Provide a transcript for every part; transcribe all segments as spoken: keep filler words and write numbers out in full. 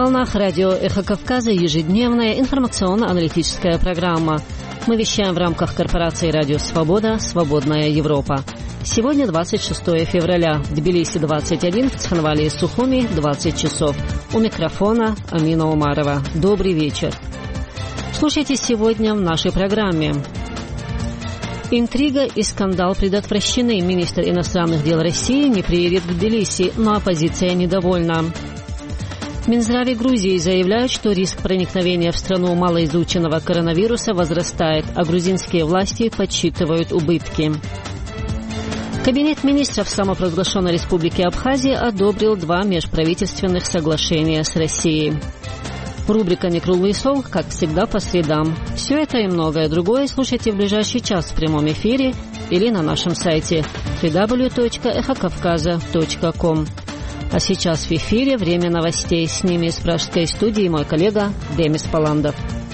волнах радио «Эхо Кавказа» ежедневная информационно-аналитическая программа. Мы вещаем в рамках корпорации «Радио Свобода. Свободная Европа». Сегодня двадцать шестое февраля. В Тбилиси двадцать один, в Цхинвале и Сухуми двадцать часов. У микрофона Амина Умарова. Добрый вечер. Слушайте сегодня в нашей программе. Интрига и скандал предотвращены. Министр иностранных дел России не приедет в Тбилиси, но оппозиция недовольна. В Минздраве Грузии заявляют, что риск проникновения в страну малоизученного коронавируса возрастает, а грузинские власти подсчитывают убытки. Кабинет министров самопровозглашенной Республики Абхазия одобрил два межправительственных соглашения с Россией. Рубрика «Некруглый стол», как всегда, по средам. Все это и многое другое слушайте в ближайший час в прямом эфире или на нашем сайте дабл ю дабл ю дабл ю точка эхо кавказа точка ком. А сейчас в эфире время новостей. С ними из пражской студии мой коллега Демис Паландов.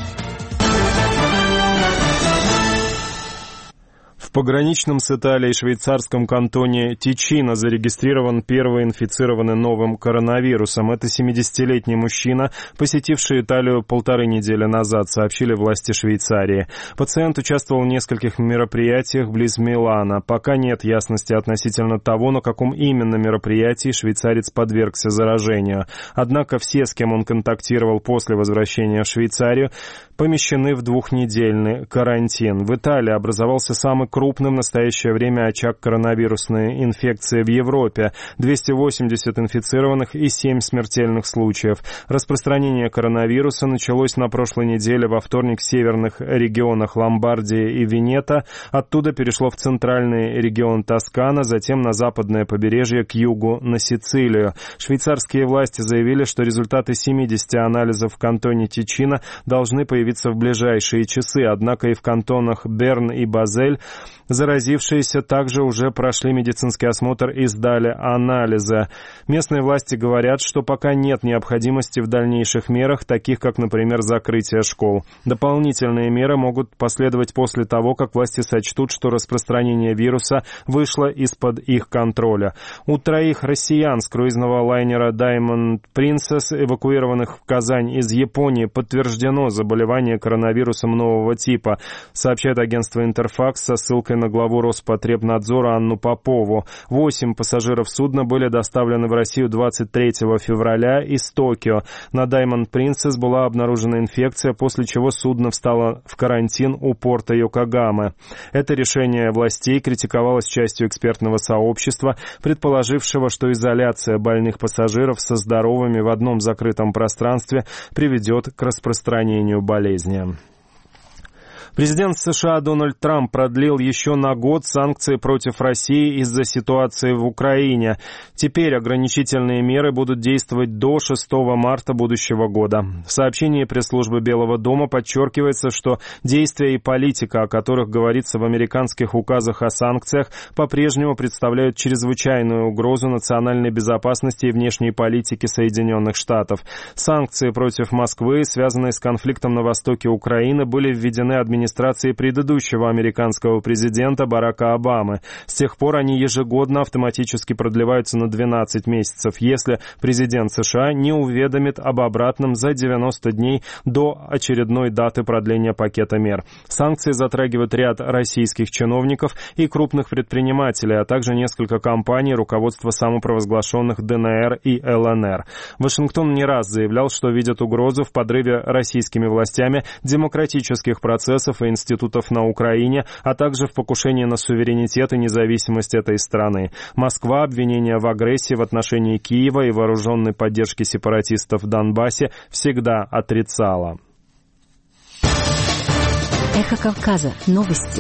В пограничном с Италией швейцарском кантоне Тичино зарегистрирован первый инфицированный новым коронавирусом. Это семидесятилетний мужчина, посетивший Италию полторы недели назад, сообщили власти Швейцарии. Пациент участвовал в нескольких мероприятиях близ Милана. Пока нет ясности относительно того, на каком именно мероприятии швейцарец подвергся заражению. Однако все, с кем он контактировал после возвращения в Швейцарию, помещены в двухнедельный карантин. В Италии образовался самый крупный в настоящее время очаг коронавирусной инфекции в Европе. двести восемьдесят инфицированных и семь смертельных случаев. Распространение коронавируса началось на прошлой неделе во вторник в северных регионах Ломбардии и Венето. Оттуда перешло в центральный регион Тоскана, затем на западное побережье к югу на Сицилию. Швейцарские власти заявили, что результаты семидесяти анализов в кантоне Тичино должны появиться в ближайшие часы, однако и в кантонах Берн и Базель заразившиеся также уже прошли медицинский осмотр и сдали анализы. Местные власти говорят, что пока нет необходимости в дальнейших мерах, таких как, например, закрытие школ. Дополнительные меры могут последовать после того, как власти сочтут, что распространение вируса вышло из-под их контроля. У троих россиян с круизного лайнера Diamond Princess, эвакуированных в Казань из Японии, подтверждено заболевание коронавирусом нового типа, сообщает агентство Интерфакс со ссылкой на главу Роспотребнадзора Анну Попову. Восемь пассажиров судна были доставлены в Россию двадцать третьего февраля из Токио. На Diamond Princess была обнаружена инфекция, после чего судно встало в карантин у порта Йокогамы. Это решение властей критиковалось частью экспертного сообщества, предположившего, что изоляция больных пассажиров со здоровыми в одном закрытом пространстве приведет к распространению болезни. Президент США Дональд Трамп продлил еще на год санкции против России из-за ситуации в Украине. Теперь ограничительные меры будут действовать до шестого марта будущего года. В сообщении пресс-службы Белого дома подчеркивается, что действия и политика, о которых говорится в американских указах о санкциях, по-прежнему представляют чрезвычайную угрозу национальной безопасности и внешней политики Соединенных Штатов. Санкции против Москвы, связанные с конфликтом на востоке Украины, были введены администрацией администрации предыдущего американского президента Барака Обамы. С тех пор они ежегодно автоматически продлеваются на двенадцать месяцев, если президент США не уведомит об обратном за девяносто дней до очередной даты продления пакета мер. Санкции затрагивают ряд российских чиновников и крупных предпринимателей, а также несколько компаний руководства самопровозглашенных ДНР и ЛНР. Вашингтон не раз заявлял, что видит угрозу в подрыве российскими властями демократических процессов и институтов на Украине, а также в покушении на суверенитет и независимость этой страны. Москва обвинения в агрессии в отношении Киева и вооруженной поддержки сепаратистов в Донбассе всегда отрицала. Эхо Кавказа. Новости.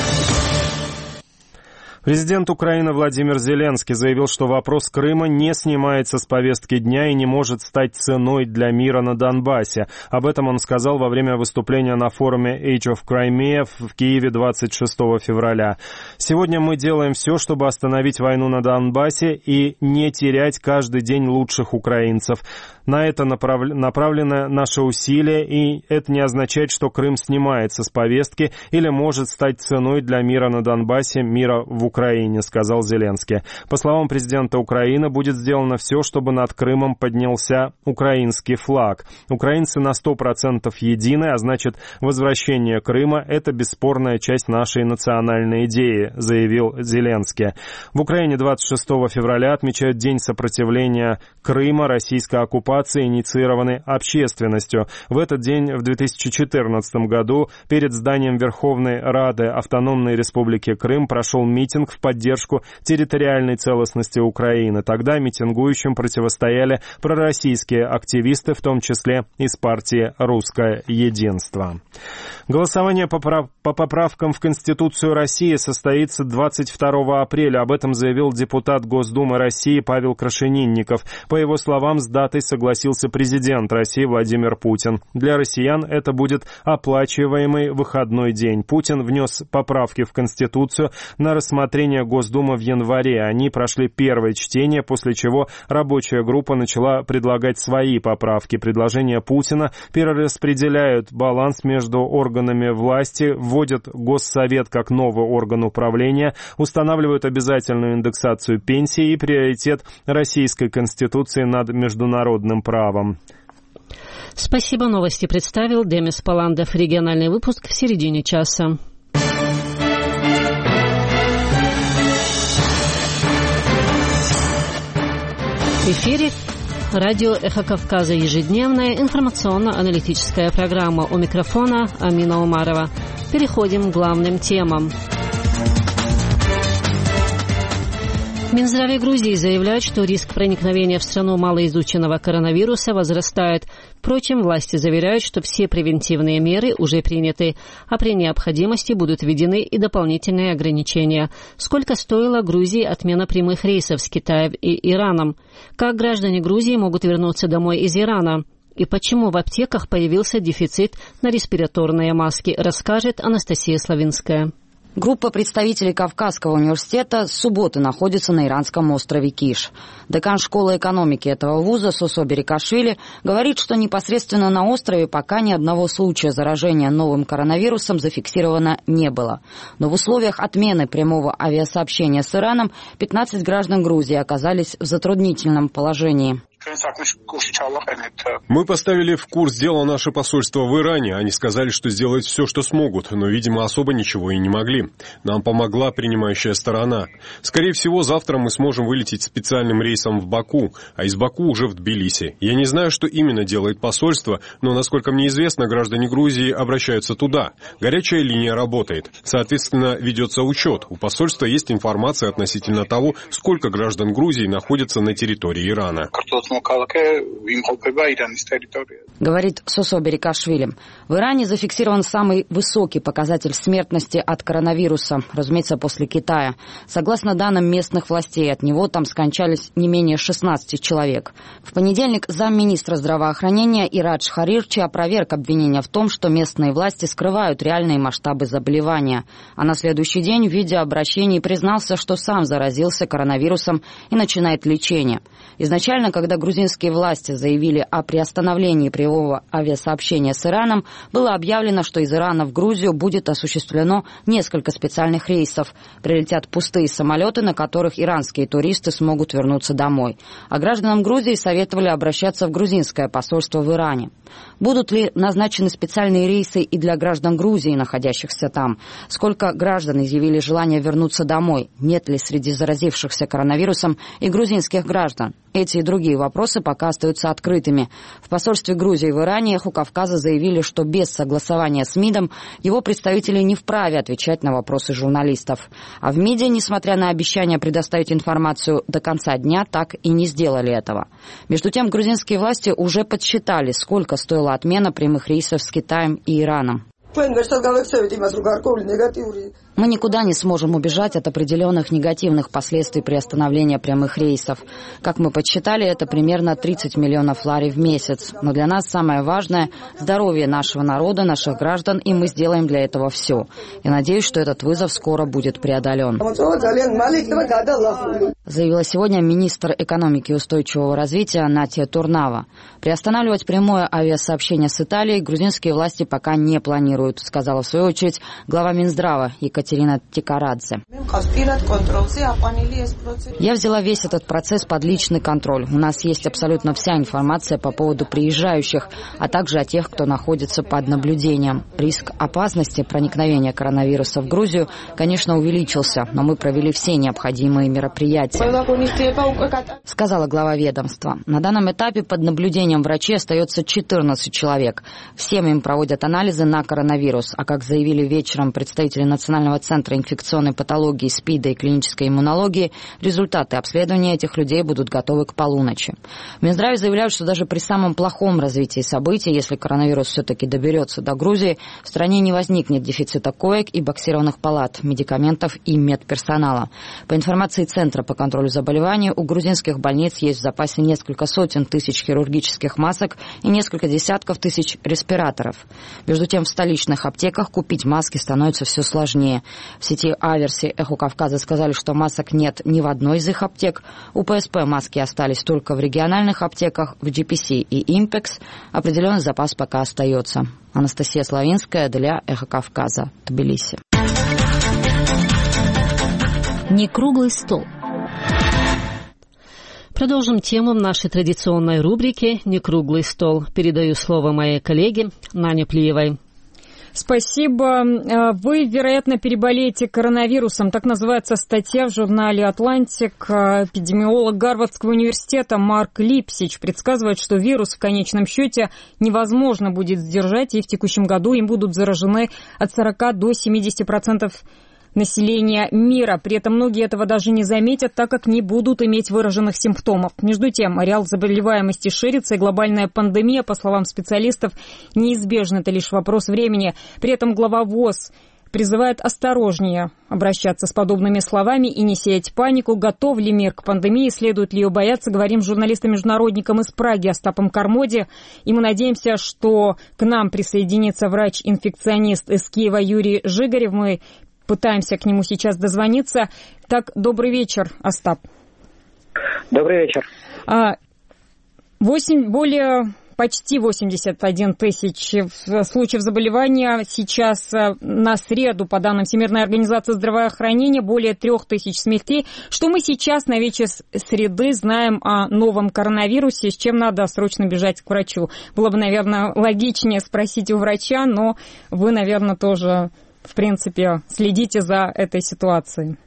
Президент Украины Владимир Зеленский заявил, что вопрос Крыма не снимается с повестки дня и не может стать ценой для мира на Донбассе. Об этом он сказал во время выступления на форуме Age of Crimea в Киеве двадцать шестого февраля. «Сегодня мы делаем все, чтобы остановить войну на Донбассе и не терять каждый день лучших украинцев. На это направ... направлено наше усилие, и это не означает, что Крым снимается с повестки или может стать ценой для мира на Донбассе, мира в Украине, сказал Зеленский. По словам президента Украины, будет сделано все, чтобы над Крымом поднялся украинский флаг. Украинцы на сто процентов едины, а значит, возвращение Крыма – это бесспорная часть нашей национальной идеи, заявил Зеленский. В Украине двадцать шестого февраля отмечают День сопротивления Крыма российской оккупации, инициированной общественностью. В этот день в две тысячи четырнадцатом году перед зданием Верховной Рады Автономной Республики Крым прошел митинг в поддержку территориальной целостности Украины. Тогда митингующим противостояли пророссийские активисты, в том числе из партии «Русское единство». Голосование по, прав... по поправкам в Конституцию России состоится двадцать второго апреля. Об этом заявил депутат Госдумы России Павел Крашенинников. По его словам, с датой согласился президент России Владимир Путин. Для россиян это будет оплачиваемый выходной день. Путин внес поправки в Конституцию на рассмотрение Госдумы в январе. Они прошли первое чтение, после чего рабочая группа начала предлагать свои поправки. Предложения Путина перераспределяют баланс между органами власти, вводят Госсовет как новый орган управления, устанавливают обязательную индексацию пенсий и приоритет Российской Конституции над международным правом. Спасибо. Новости представил Демис Паландов. Региональный выпуск в середине часа. В эфире радио «Эхо Кавказа». Ежедневная информационно-аналитическая программа. У микрофона Амина Умарова. Переходим к главным темам. В Минздраве Грузии заявляют, что риск проникновения в страну малоизученного коронавируса возрастает. Впрочем, власти заверяют, что все превентивные меры уже приняты, а при необходимости будут введены и дополнительные ограничения. Сколько стоила Грузии отмена прямых рейсов с Китаем и Ираном? Как граждане Грузии могут вернуться домой из Ирана? И почему в аптеках появился дефицит на респираторные маски, расскажет Анастасия Славинская. Группа представителей Кавказского университета с субботы находится на иранском острове Киш. Декан школы экономики этого вуза Сосо Берикашвили говорит, что непосредственно на острове пока ни одного случая заражения новым коронавирусом зафиксировано не было. Но в условиях отмены прямого авиасообщения с Ираном пятнадцать граждан Грузии оказались в затруднительном положении. Мы поставили в курс дела наше посольство в Иране. Они сказали, что сделают все, что смогут, но, видимо, особо ничего и не могли. Нам помогла принимающая сторона. Скорее всего, завтра мы сможем вылететь специальным рейсом в Баку, а из Баку уже в Тбилиси. Я не знаю, что именно делает посольство, но, насколько мне известно, граждане Грузии обращаются туда. Горячая линия работает. Соответственно, ведется учет. У посольства есть информация относительно того, сколько граждан Грузии находятся на территории Ирана. Говорит Сосо Берикашвили. В Иране зафиксирован самый высокий показатель смертности от коронавируса, разумеется, после Китая. Согласно данным местных властей, от него там скончались не менее шестнадцати человек. В понедельник замминистра здравоохранения Ирадж Харирчи опроверг обвинения в том, что местные власти скрывают реальные масштабы заболевания. А на следующий день в видеообращении признался, что сам заразился коронавирусом и начинает лечение. Изначально, когда грузинские власти заявили о приостановлении прямого авиасообщения с Ираном, было объявлено, что из Ирана в Грузию будет осуществлено несколько специальных рейсов. Прилетят пустые самолеты, на которых иранские туристы смогут вернуться домой. А гражданам Грузии советовали обращаться в грузинское посольство в Иране. Будут ли назначены специальные рейсы и для граждан Грузии, находящихся там? Сколько граждан изъявили желание вернуться домой? Нет ли среди заразившихся коронавирусом и грузинских граждан? Эти и другие вопросы пока остаются открытыми. В посольстве Грузии в Иране «Эхо Кавказа» заявили, что без согласования с МИДом его представители не вправе отвечать на вопросы журналистов. А в МИДе, несмотря на обещание предоставить информацию до конца дня, так и не сделали этого. Между тем, грузинские власти уже подсчитали, сколько стоила отмена прямых рейсов с Китаем и Ираном. Мы никуда не сможем убежать от определенных негативных последствий приостановления прямых рейсов. Как мы подсчитали, это примерно тридцать миллионов лари в месяц. Но для нас самое важное – здоровье нашего народа, наших граждан, и мы сделаем для этого все. Я надеюсь, что этот вызов скоро будет преодолен. Заявила сегодня министр экономики и устойчивого развития Натия Турнава. Приостанавливать прямое авиасообщение с Италией грузинские власти пока не планируют, сказала в свою очередь глава Минздрава Екатерина Тикарадзе. Я взяла весь этот процесс под личный контроль. У нас есть абсолютно вся информация по поводу приезжающих, а также о тех, кто находится под наблюдением. Риск опасности проникновения коронавируса в Грузию, конечно, увеличился, но мы провели все необходимые мероприятия, сказала глава ведомства. На данном этапе под наблюдением врачей остается четырнадцать человек. Всем им проводят анализы на коронавирус, а как заявили вечером представители Национального центра инфекционной патологии, СПИДа и клинической иммунологии, результаты обследования этих людей будут готовы к полуночи. В Минздраве заявляют, что даже при самом плохом развитии событий, если коронавирус все-таки доберется до Грузии, в стране не возникнет дефицита коек и боксированных палат, медикаментов и медперсонала. По информации Центра по контролю заболеваний, у грузинских больниц есть в запасе несколько сотен тысяч хирургических масок и несколько десятков тысяч респираторов. Между тем, в столичных аптеках купить маски становится все сложнее. В сети Аверси «Эхо Кавказа» сказали, что масок нет ни в одной из их аптек. У ПСП маски остались только в региональных аптеках, в джи пи си и Импекс. Определенный запас пока остается. Анастасия Славинская для «Эхо Кавказа», Тбилиси. Не круглый стол. Продолжим тему в нашей традиционной рубрике «Не круглый стол». Передаю слово моей коллеге Нане Плиевой. Спасибо. Вы, вероятно, переболеете коронавирусом. Так называется статья в журнале «Атлантик». Эпидемиолог Гарвардского университета Марк Липсич предсказывает, что вирус в конечном счете невозможно будет сдержать, и в текущем году им будут заражены от сорока до семидесяти процентов населения мира. При этом многие этого даже не заметят, так как не будут иметь выраженных симптомов. Между тем, ареал заболеваемости ширится, и глобальная пандемия, по словам специалистов, неизбежна. Это лишь вопрос времени. При этом глава ВОЗ призывает осторожнее обращаться с подобными словами и не сеять панику. Готов ли мир к пандемии, следует ли ее бояться, говорим с журналистом-международником из Праги Остапом Кармоди. И мы надеемся, что к нам присоединится врач-инфекционист из Киева Юрий Жигарев. Мы пытаемся к нему сейчас дозвониться. Так, добрый вечер, Остап. Добрый вечер. А, восемь, более почти восемьдесят один тысяч случаев заболевания. Сейчас на среду, по данным Всемирной организации здравоохранения, более трех тысяч смертей. Что мы сейчас на вечер среды знаем о новом коронавирусе, с чем надо срочно бежать к врачу? Было бы, наверное, логичнее спросить у врача, но вы, наверное, тоже, в принципе, следите за этой ситуацией.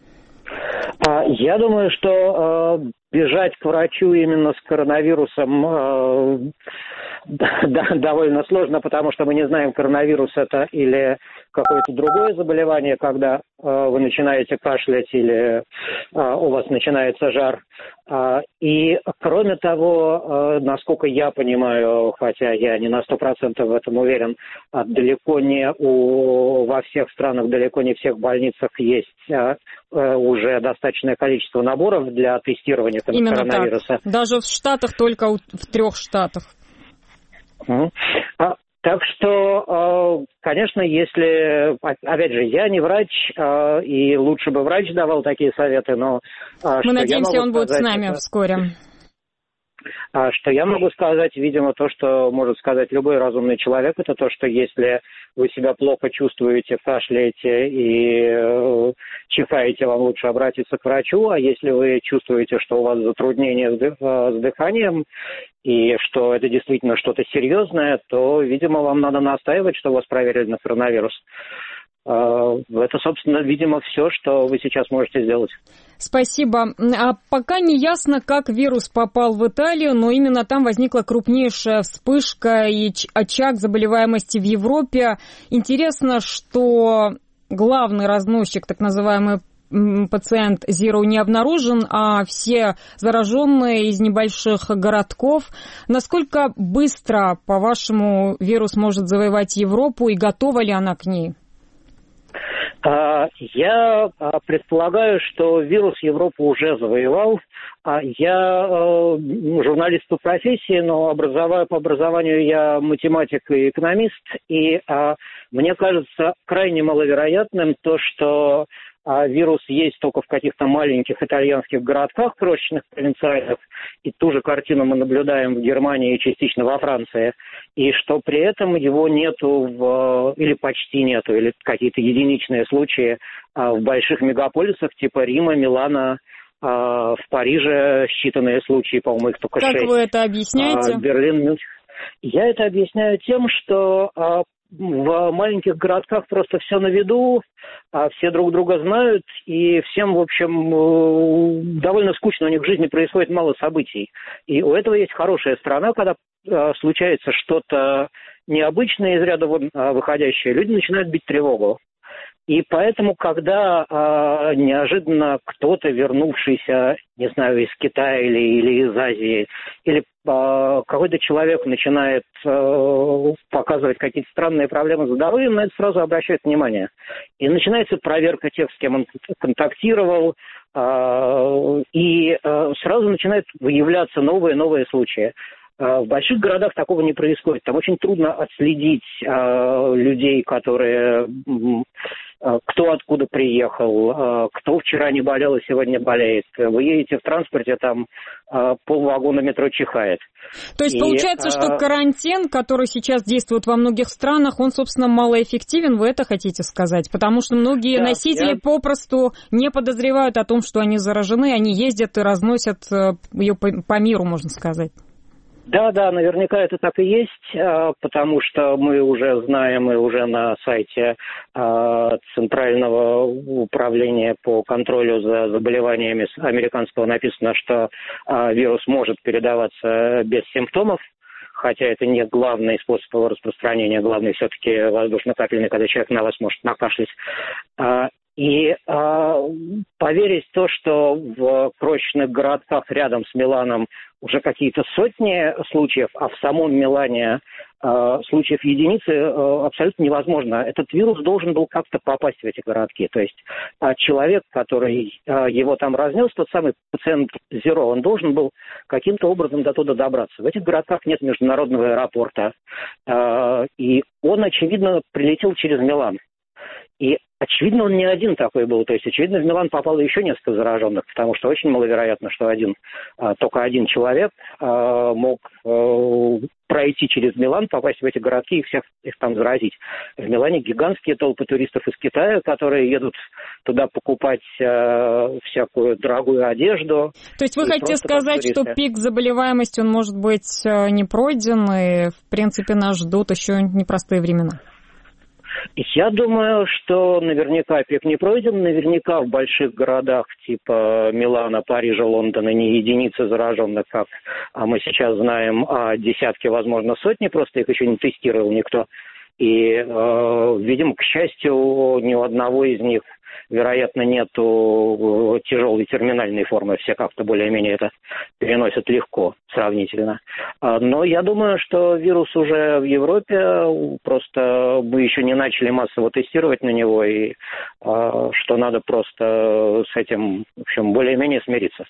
Я думаю, что э, бежать к врачу именно с коронавирусом э, да, довольно сложно, потому что мы не знаем, коронавирус это или какое-то другое заболевание, когда э, вы начинаете кашлять или э, у вас начинается жар. Э, и, кроме того, э, насколько я понимаю, хотя я не на сто процентов в этом уверен, э, далеко не у, во всех странах, далеко не в всех больницах есть э, э, уже достаточное количество наборов для тестирования Именно коронавируса. Так. Даже в Штатах только в трех штатах. Mm-hmm. А, так что, конечно, если, опять же, я не врач, и лучше бы врач давал такие советы, но... Мы надеемся, он будет с нами это... вскоре. Что я могу сказать, видимо, то, что может сказать любой разумный человек, это то, что если вы себя плохо чувствуете, кашляете и э, чихаете, вам лучше обратиться к врачу, а если вы чувствуете, что у вас затруднения с, дых, с дыханием и что это действительно что-то серьезное, то, видимо, вам надо настаивать, что вас проверили на коронавирус. Это, собственно, видимо, все, что вы сейчас можете сделать. Спасибо. А пока не ясно, как вирус попал в Италию, но именно там возникла крупнейшая вспышка и очаг заболеваемости в Европе. Интересно, что главный разносчик, так называемый пациент Zero не обнаружен, а все зараженные из небольших городков. Насколько быстро, по-вашему, вирус может завоевать Европу и готова ли она к ней? Я предполагаю, что вирус Европу уже завоевал. Я журналист по профессии, но образоваю, по образованию я математик и экономист. И мне кажется крайне маловероятным то, что вирус есть только в каких-то маленьких итальянских городках, крошечных, провинциальных, и ту же картину мы наблюдаем в Германии и частично во Франции, и что при этом его нету, в, или почти нету, или какие-то единичные случаи в больших мегаполисах типа Рима, Милана, в Париже считанные случаи, по-моему, их только шесть. Как вы это объясняете? Берлин, Мюнхен. Я это объясняю тем, что в маленьких городках просто все на виду, все друг друга знают, и всем, в общем, довольно скучно, у них в жизни происходит мало событий. И у этого есть хорошая сторона, когда случается что-то необычное, из ряда выходящее, люди начинают бить тревогу. И поэтому, когда э, неожиданно кто-то, вернувшийся, не знаю, из Китая или, или из Азии, или э, какой-то человек начинает э, показывать какие-то странные проблемы с здоровьем, на это сразу обращают внимание. И начинается проверка тех, с кем он контактировал, э, и э, сразу начинают выявляться новые и новые случаи. В больших городах такого не происходит. Там очень трудно отследить э, людей, которые... Э, кто откуда приехал, э, кто вчера не болел и сегодня болеет. Вы едете в транспорте, там э, полвагона метро чихает. То есть и, получается, э, что карантин, который сейчас действует во многих странах, он, собственно, малоэффективен, вы это хотите сказать? Потому что многие да, носители я... попросту не подозревают о том, что они заражены, они ездят и разносят ее по, по миру, можно сказать. Да, да, наверняка это так и есть, потому что мы уже знаем и уже на сайте Центрального управления по контролю за заболеваниями американского написано, что вирус может передаваться без симптомов, хотя это не главный способ его распространения, главный все-таки воздушно-капельный, когда человек на вас может накашлять. И э, поверить в то, что в крошечных городках рядом с Миланом уже какие-то сотни случаев, а в самом Милане э, случаев единицы, э, абсолютно невозможно. Этот вирус должен был как-то попасть в эти городки. То есть э, человек, который э, его там разнес, тот самый пациент Zero, он должен был каким-то образом до туда добраться. В этих городках нет международного аэропорта. Э, и он, очевидно, прилетел через Милан. И, очевидно, он не один такой был. То есть, очевидно, в Милан попало еще несколько зараженных, потому что очень маловероятно, что один, только один человек мог пройти через Милан, попасть в эти городки и всех их там заразить. В Милане гигантские толпы туристов из Китая, которые едут туда покупать всякую дорогую одежду. То есть вы хотите сказать, что пик заболеваемости, он, может быть, не пройден, и, в принципе, нас ждут еще непростые времена? Я думаю, что наверняка пик не пройден, наверняка в больших городах типа Милана, Парижа, Лондона не единицы зараженных, как мы сейчас знаем, а десятки, возможно, сотни, просто их еще не тестировал никто. И, э, видимо, к счастью, ни у одного из них, вероятно, нету тяжелой терминальной формы, все как-то более-менее это переносят легко сравнительно. Но я думаю, что вирус уже в Европе, просто мы еще не начали массово тестировать на него, и что надо просто с этим, в общем, более-менее смириться.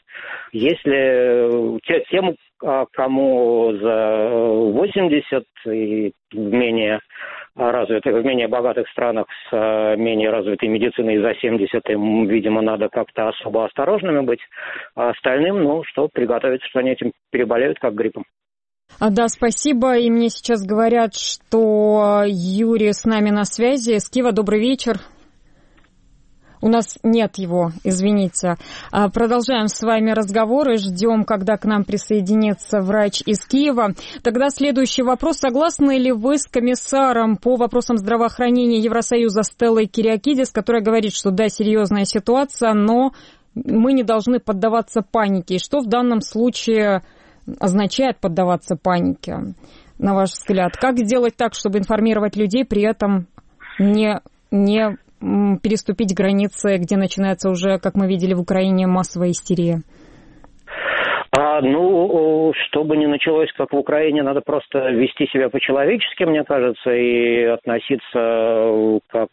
Если те, тем, кому за восемьдесят и в менее развитых, в менее богатых странах с менее развитой медициной за семьдесят, им, видимо, надо как-то особо осторожными быть, а остальным, ну, что, приготовиться, что они этим переболеют, как гриппом. А, да, спасибо. И мне сейчас говорят, что Юрий с нами на связи. С Киева, добрый вечер. У нас нет его, извините. Продолжаем с вами разговор и ждем, когда к нам присоединится врач из Киева. Тогда следующий вопрос. Согласны ли вы с комиссаром по вопросам здравоохранения Евросоюза Стеллой Кириакидис, которая говорит, что да, серьезная ситуация, но мы не должны поддаваться панике? И что в данном случае означает поддаваться панике, на ваш взгляд? Как сделать так, чтобы информировать людей, при этом не... не переступить границы, где начинается уже, как мы видели в Украине, массовая истерия? А, ну, чтобы не началось, как в Украине, надо просто вести себя по-человечески, мне кажется, и относиться как...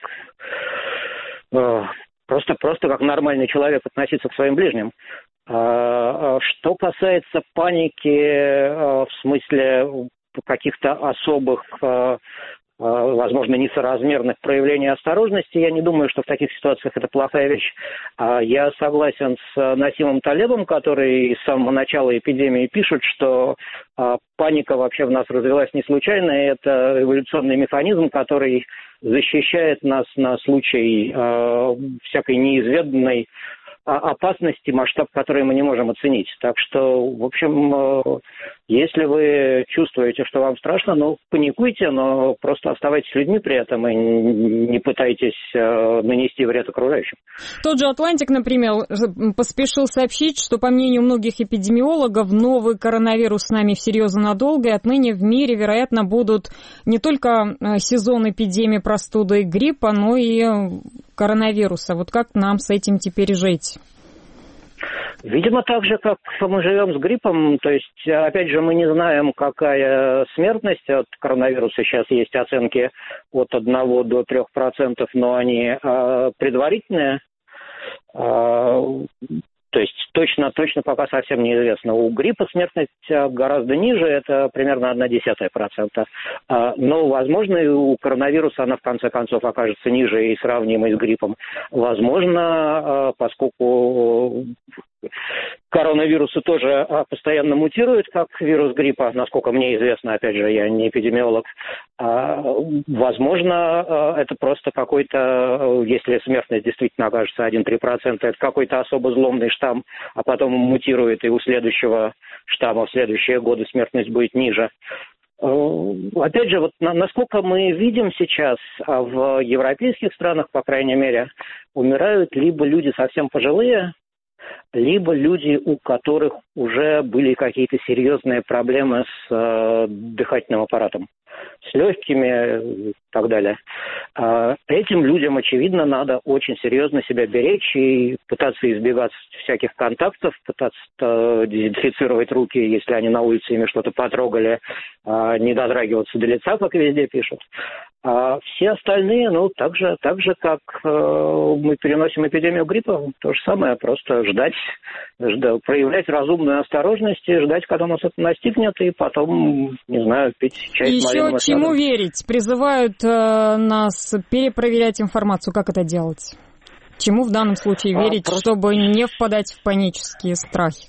Просто, просто как нормальный человек относиться к своим ближним. Что касается паники в смысле каких-то особых, возможно, несоразмерных проявлений осторожности, я не думаю, что в таких ситуациях это плохая вещь. Я согласен с Насимом Талебом, который с самого начала эпидемии пишет, что паника вообще в нас развилась не случайно, и это эволюционный механизм, который защищает нас на случай всякой неизведанной опасности, масштаб которой мы не можем оценить. Так что, в общем, если вы чувствуете, что вам страшно, ну, паникуйте, но просто оставайтесь людьми при этом и не пытайтесь нанести вред окружающим. Тот же «Атлантик», например, поспешил сообщить, что, по мнению многих эпидемиологов, новый коронавирус с нами всерьез и надолго, и отныне в мире, вероятно, будут не только сезон эпидемии простуды и гриппа, но и коронавируса. Вот как нам с этим теперь жить? Видимо, так же, как мы живем с гриппом, то есть, опять же, мы не знаем, какая смертность от коронавируса. Сейчас есть оценки от одного до трех процентов, но они э, предварительные. Э, то есть точно, точно пока совсем неизвестно. У гриппа смертность гораздо ниже, это примерно одна десятая процента. Но, возможно, и у коронавируса она в конце концов окажется ниже и сравнимой с гриппом. Возможно, поскольку коронавирусы тоже постоянно мутируют, как вирус гриппа, насколько мне известно, опять же, я не эпидемиолог. Возможно, это просто какой-то, если смертность действительно окажется один-три процента, это какой-то особо зломный штамм, а потом мутирует, и у следующего штамма в следующие годы смертность будет ниже. Опять же, вот насколько мы видим сейчас, в европейских странах, по крайней мере, умирают либо люди совсем пожилые, либо люди, у которых уже были какие-то серьезные проблемы с э, дыхательным аппаратом, с легкими и так далее. Э, этим людям, очевидно, надо очень серьезно себя беречь и пытаться избегать всяких контактов, пытаться э, дезинфицировать руки, если они на улице ими что-то потрогали, э, не дотрагиваться до лица, как везде пишут. А все остальные, ну, так же, так же как э, мы переносим эпидемию гриппа, то же самое, просто ждать, ждать, проявлять разумную осторожность и ждать, когда нас это настигнет, и потом, не знаю, пить чай с малиновым. Еще чему верить? Призывают э, нас перепроверять информацию. Как это делать? Чему в данном случае верить, а, просто... чтобы не впадать в панические страхи?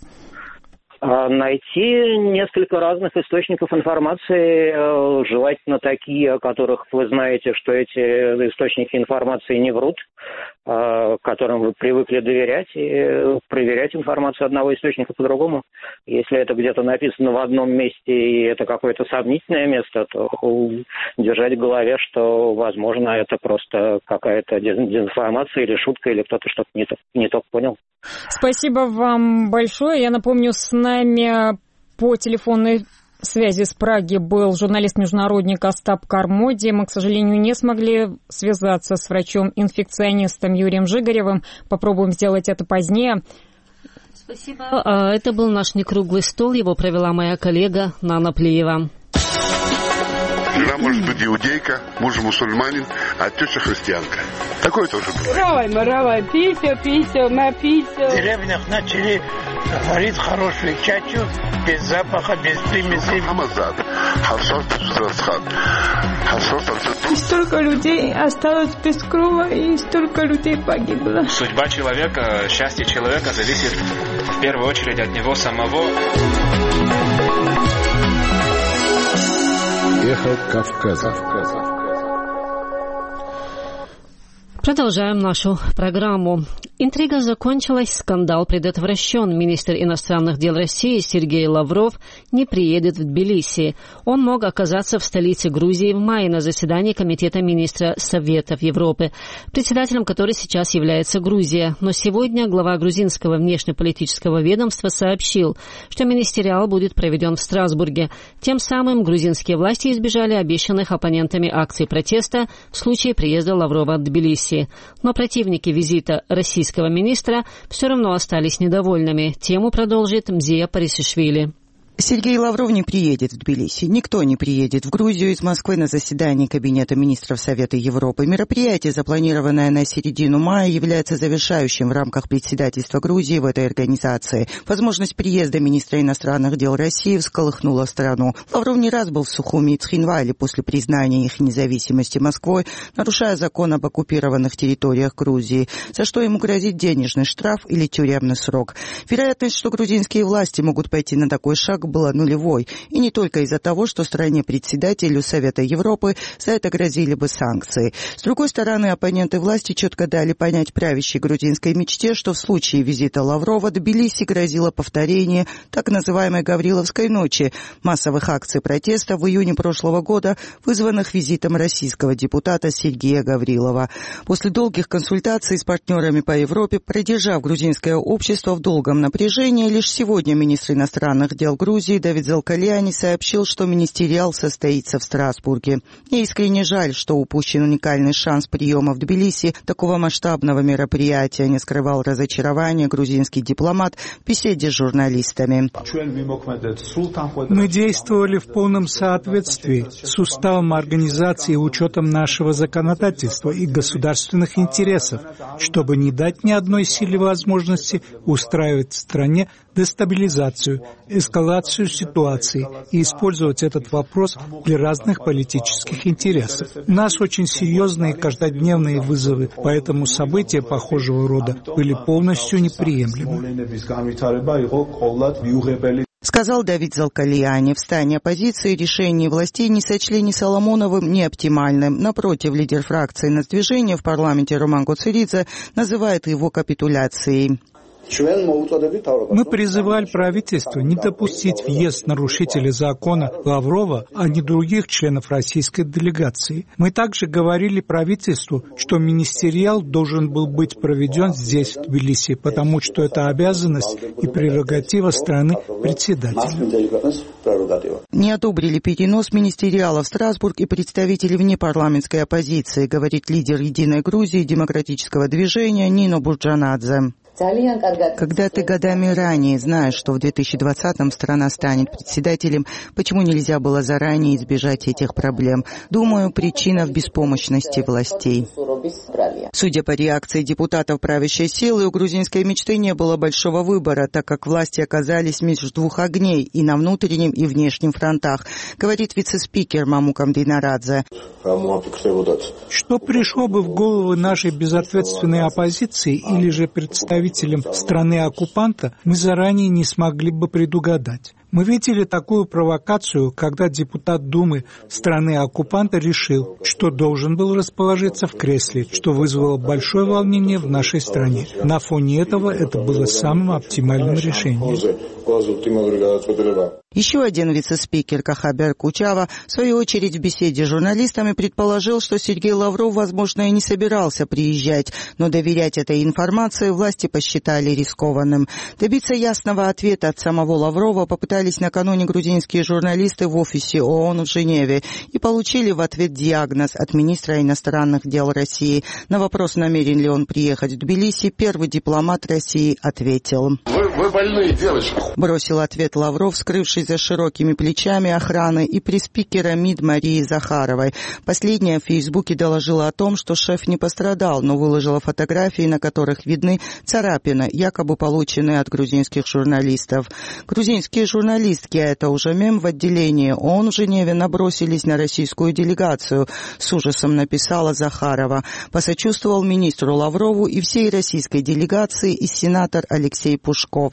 Найти несколько разных источников информации, желательно такие, о которых вы знаете, что эти источники информации не врут, которым вы привыкли доверять, и проверять информацию одного источника по другому. Если это где-то написано в одном месте, и это какое-то сомнительное место, то держать в голове, что, возможно, это просто какая-то дезинформация или шутка, или кто-то что-то не то, не то понял. Спасибо вам большое. Я напомню, с нами по телефонной связи с Праги был журналист-международник Остап Кармоди. Мы, к сожалению, не смогли связаться с врачом-инфекционистом Юрием Жигаревым. Попробуем сделать это позднее. Спасибо. Это был наш некруглый стол. Его провела моя коллега Нана Плиева. Жена может быть иудейка, муж мусульманин, а теща христианка. Такое тоже бывает. Равай, маравай, писю, писю, написю. В деревнях начали варить хорошую чачу, без запаха, без примесей. И столько людей осталось без крова, и столько людей погибло. Судьба человека, счастье человека зависит в первую очередь от него самого. Эхо Кавказа. Продолжаем нашу программу. Интрига закончилась, скандал предотвращен. Министр иностранных дел России Сергей Лавров не приедет в Тбилиси. Он мог оказаться в столице Грузии в мае на заседании Комитета министра Советов Европы, председателем которой сейчас является Грузия. Но сегодня глава грузинского внешнеполитического ведомства сообщил, что министериал будет проведен в Страсбурге. Тем самым грузинские власти избежали обещанных оппонентами акций протеста в случае приезда Лаврова в Тбилиси. Но противники визита российского министра все равно остались недовольными. Тему продолжит Мзия Парисишвили. Сергей Лавров не приедет в Тбилиси. Никто не приедет в Грузию из Москвы на заседании Кабинета министров Совета Европы. Мероприятие, запланированное на середину мая, является завершающим в рамках председательства Грузии в этой организации. Возможность приезда министра иностранных дел России всколыхнула страну. Лавров не раз был в Сухуми и Цхинвале после признания их независимости Москвой, нарушая закон об оккупированных территориях Грузии, за что ему грозит денежный штраф или тюремный срок. Вероятность, что грузинские власти могут пойти на такой шаг, была нулевой. И не только из-за того, что стране-председателю Совета Европы за это грозили бы санкции. С другой стороны, оппоненты власти четко дали понять правящей грузинской мечте, что в случае визита Лаврова Тбилиси грозило повторение так называемой Гавриловской ночи, массовых акций протеста в июне прошлого года, вызванных визитом российского депутата Сергея Гаврилова. После долгих консультаций с партнерами по Европе, продержав грузинское общество в долгом напряжении, лишь сегодня министр иностранных дел Грузии Давид Залкалиани сообщил, что министериал состоится в Страсбурге. Мне искренне жаль, что упущен уникальный шанс приема в Тбилиси такого масштабного мероприятия, не скрывал разочарование грузинский дипломат в беседе с журналистами. Мы действовали в полном соответствии с уставом организации и учетом нашего законодательства и государственных интересов, чтобы не дать ни одной силе возможности устраивать в стране дестабилизацию, эскалацию ситуации и использовать этот вопрос для разных политических интересов. У нас очень серьезные каждодневные вызовы, поэтому события похожего рода были полностью неприемлемы. Сказал Давид Залкалиани. В стане оппозиции решение властей не сочли ни Соломоновым, ни оптимальным. Напротив, лидер фракции «Нацдвижение» в парламенте Роман Гоцеридзе называет его капитуляцией. Мы призывали правительство не допустить въезд нарушителя закона Лаврова, а не других членов российской делегации. Мы также говорили правительству, что министериал должен был быть проведен здесь, в Тбилиси, потому что это обязанность и прерогатива страны-председателя. Не одобрили перенос министериала в Страсбург и представители внепарламентской оппозиции, говорит лидер «Единой Грузии» демократического движения Нино Бурджанадзе. Когда ты годами ранее знаешь, что в две тысячи двадцатом страна станет председателем, почему нельзя было заранее избежать этих проблем? Думаю, причина в беспомощности властей. Судя по реакции депутатов правящей силы, у грузинской мечты не было большого выбора, так как власти оказались между двух огней и на внутреннем и внешнем фронтах, говорит вице-спикер Мамукам Динарадзе. Что пришло бы в голову нашей безответственной оппозиции или же представителям страны-оккупанта, мы заранее не смогли бы предугадать. Мы видели такую провокацию, когда депутат Думы страны-оккупанта решил, что должен был расположиться в кресле, что вызвало большое волнение в нашей стране. На фоне этого это было самым оптимальным решением. Еще один вице-спикер Кахабер Кучава, в свою очередь, в беседе с журналистами предположил, что Сергей Лавров, возможно, и не собирался приезжать, но доверять этой информации власти посчитали рискованным. Добиться ясного ответа от самого Лаврова попытались накануне грузинские журналисты в офисе ООН в Женеве и получили в ответ диагноз от министра иностранных дел России. На вопрос, намерен ли он приехать в Тбилиси, первый дипломат России ответил. Вы, вы больные, девочки. Бросил ответ Лавров, скрывшись за широкими плечами охраны и пресс-спикера МИД Марии Захаровой. Последняя в Фейсбуке доложила о том, что шеф не пострадал, но выложила фотографии, на которых видны царапины, якобы полученные от грузинских журналистов. Грузинские журналистки, а это уже мем, в отделении ООН в Женеве набросились на российскую делегацию. С ужасом написала Захарова. Посочувствовал министру Лаврову и всей российской делегации и сенатор Алексей Пушков.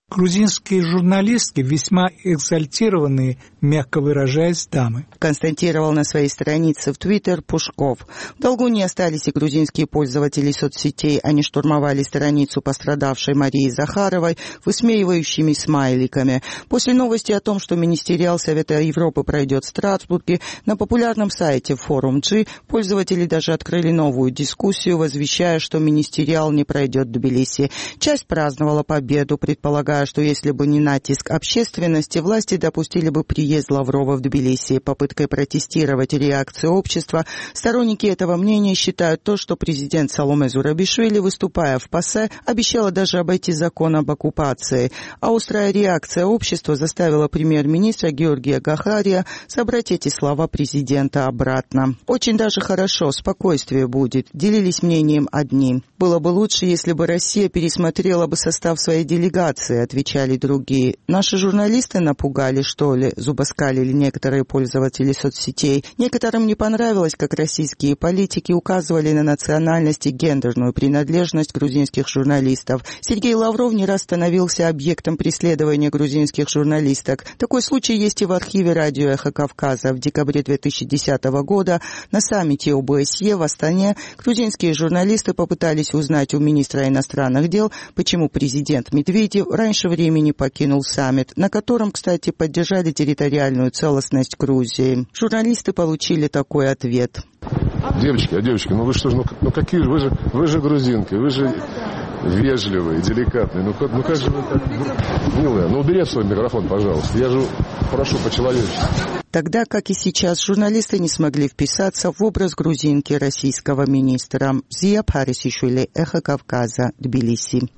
Грузинские журналистки весьма экзальтированные, мягко выражаясь, дамы. Констатировал на своей странице в Твиттер Пушков. В долгу не остались и грузинские пользователи соцсетей. Они штурмовали страницу пострадавшей Марии Захаровой высмеивающими смайликами. После новости о том, что Министериал Совета Европы пройдет в Страсбурге, на популярном сайте Forum G пользователи даже открыли новую дискуссию, возвещая, что Министериал не пройдет в Тбилиси. Часть праздновала победу, предполагая, что если бы не натиск общественности, власти допустили бы приезд Лаврова в Тбилиси. Попыткой протестировать реакцию общества, сторонники этого мнения считают то, что президент Саломе Зурабишвили, выступая в ПАСЕ, обещала даже обойти закон об оккупации. А острая реакция общества заставила премьер-министра Георгия Гахария собрать эти слова президента обратно. «Очень даже хорошо, спокойствие будет», — делились мнением одни. «Было бы лучше, если бы Россия пересмотрела бы состав своей делегации», — отвечали другие. «Наши журналисты напугали, что ли?» — зубоскалили некоторые пользователи соцсетей. Некоторым не понравилось, как российские политики указывали на национальность и гендерную принадлежность грузинских журналистов. Сергей Лавров не раз становился объектом преследования грузинских журналисток. Такой случай есть и в архиве радио «Эхо Кавказа». В декабре две тысячи десятого года на саммите о бэ эс е в Астане грузинские журналисты попытались узнать у министра иностранных дел, почему президент Медведев раньше времени покинул саммит, на котором, кстати, поддержали территориальную целостность Грузии. Журналисты получили такой ответ. Девочки, а девочки, ну вы что же, ну, ну какие же, вы же, вы же грузинки, вы же вежливые, деликатные, ну как, ну как же вы так, ну, милая, ну убери свой микрофон, пожалуйста, я же прошу по-человечески. Тогда, как и сейчас, журналисты не смогли вписаться в образ грузинки российского министра. Зия Парисишвили, Эхо Кавказа, Тбилиси.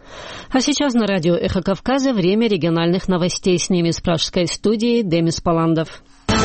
А сейчас на радио «Эхо Кавказа» время региональных новостей. С ними из пражской студии Демис Паландов.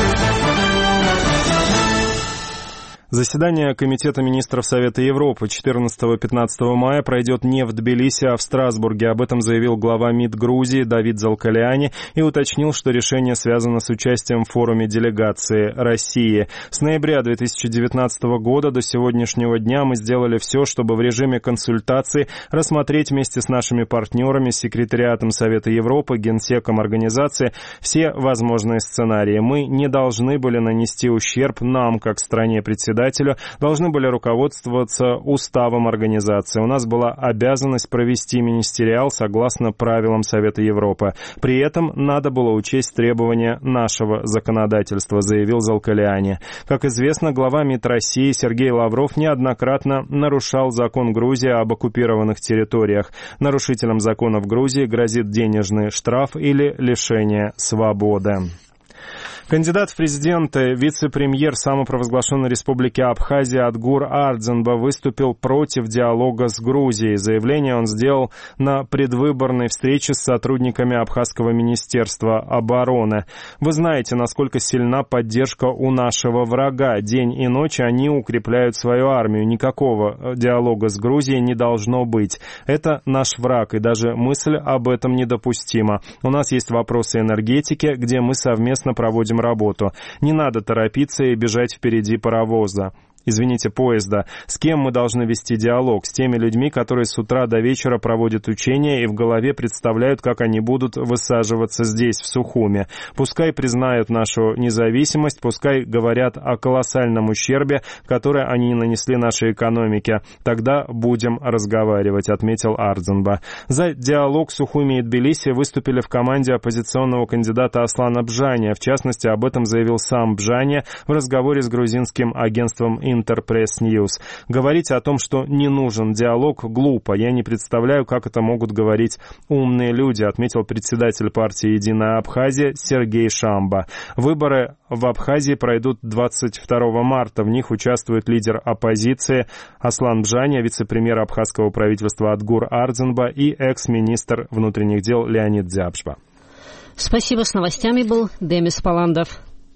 Заседание Комитета министров Совета Европы четырнадцатого-пятнадцатого мая пройдет не в Тбилиси, а в Страсбурге. Об этом заявил глава МИД Грузии Давид Залкаляни и уточнил, что решение связано с участием в форуме делегации России. С ноября две тысячи девятнадцатого года до сегодняшнего дня мы сделали все, чтобы в режиме консультаций рассмотреть вместе с нашими партнерами, секретариатом Совета Европы, генсеком организации, все возможные сценарии. Мы не должны были нанести ущерб нам, как стране-председателю, должны были руководствоваться уставом организации. У нас была обязанность провести министериал согласно правилам Совета Европы. При этом надо было учесть требования нашего законодательства, заявил Залкаляни. Как известно, глава МИД России Сергей Лавров неоднократно нарушал закон Грузии об оккупированных территориях. Нарушителям закона в Грузии грозит денежный штраф или лишение свободы. Кандидат в президенты, вице-премьер самопровозглашенной республики Абхазия Адгур Ардзенба выступил против диалога с Грузией. Заявление он сделал на предвыборной встрече с сотрудниками Абхазского министерства обороны. Вы знаете, насколько сильна поддержка у нашего врага. День и ночь они укрепляют свою армию. Никакого диалога с Грузией не должно быть. Это наш враг, и даже мысль об этом недопустима. У нас есть вопросы энергетики, где мы совместно проводим работу. Не надо торопиться и бежать впереди паровоза. Извините, поезда. С кем мы должны вести диалог? С теми людьми, которые с утра до вечера проводят учения и в голове представляют, как они будут высаживаться здесь, в Сухуми. Пускай признают нашу независимость, пускай говорят о колоссальном ущербе, который они нанесли нашей экономике. Тогда будем разговаривать, отметил Ардзенба. За диалог Сухуми и Тбилиси выступили в команде оппозиционного кандидата Аслана Бжания. В частности, об этом заявил сам Бжания в разговоре с грузинским агентством Интерпресс Ньюс. Говорить о том, что не нужен диалог, глупо. Я не представляю, как это могут говорить умные люди, отметил председатель партии «Единая Абхазия» Сергей Шамба. Выборы в Абхазии пройдут двадцать второго марта. В них участвует лидер оппозиции Аслан Бжания, вице-премьер абхазского правительства Адгур Ардзенба и экс-министр внутренних дел Леонид Дзябшба. Спасибо. С новостями был Демис Паландов.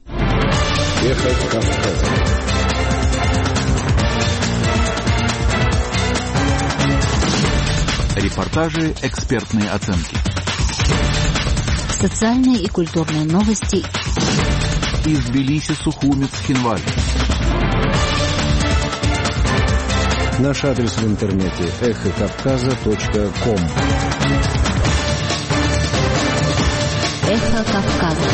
Эхо Кавказа. Репортажи, экспертные оценки. Социальные и культурные новости. Из Тбилиси, Сухуми, Цхинвали. Наш адрес в интернете эхо кавказа точка ком. Эхо Кавказа.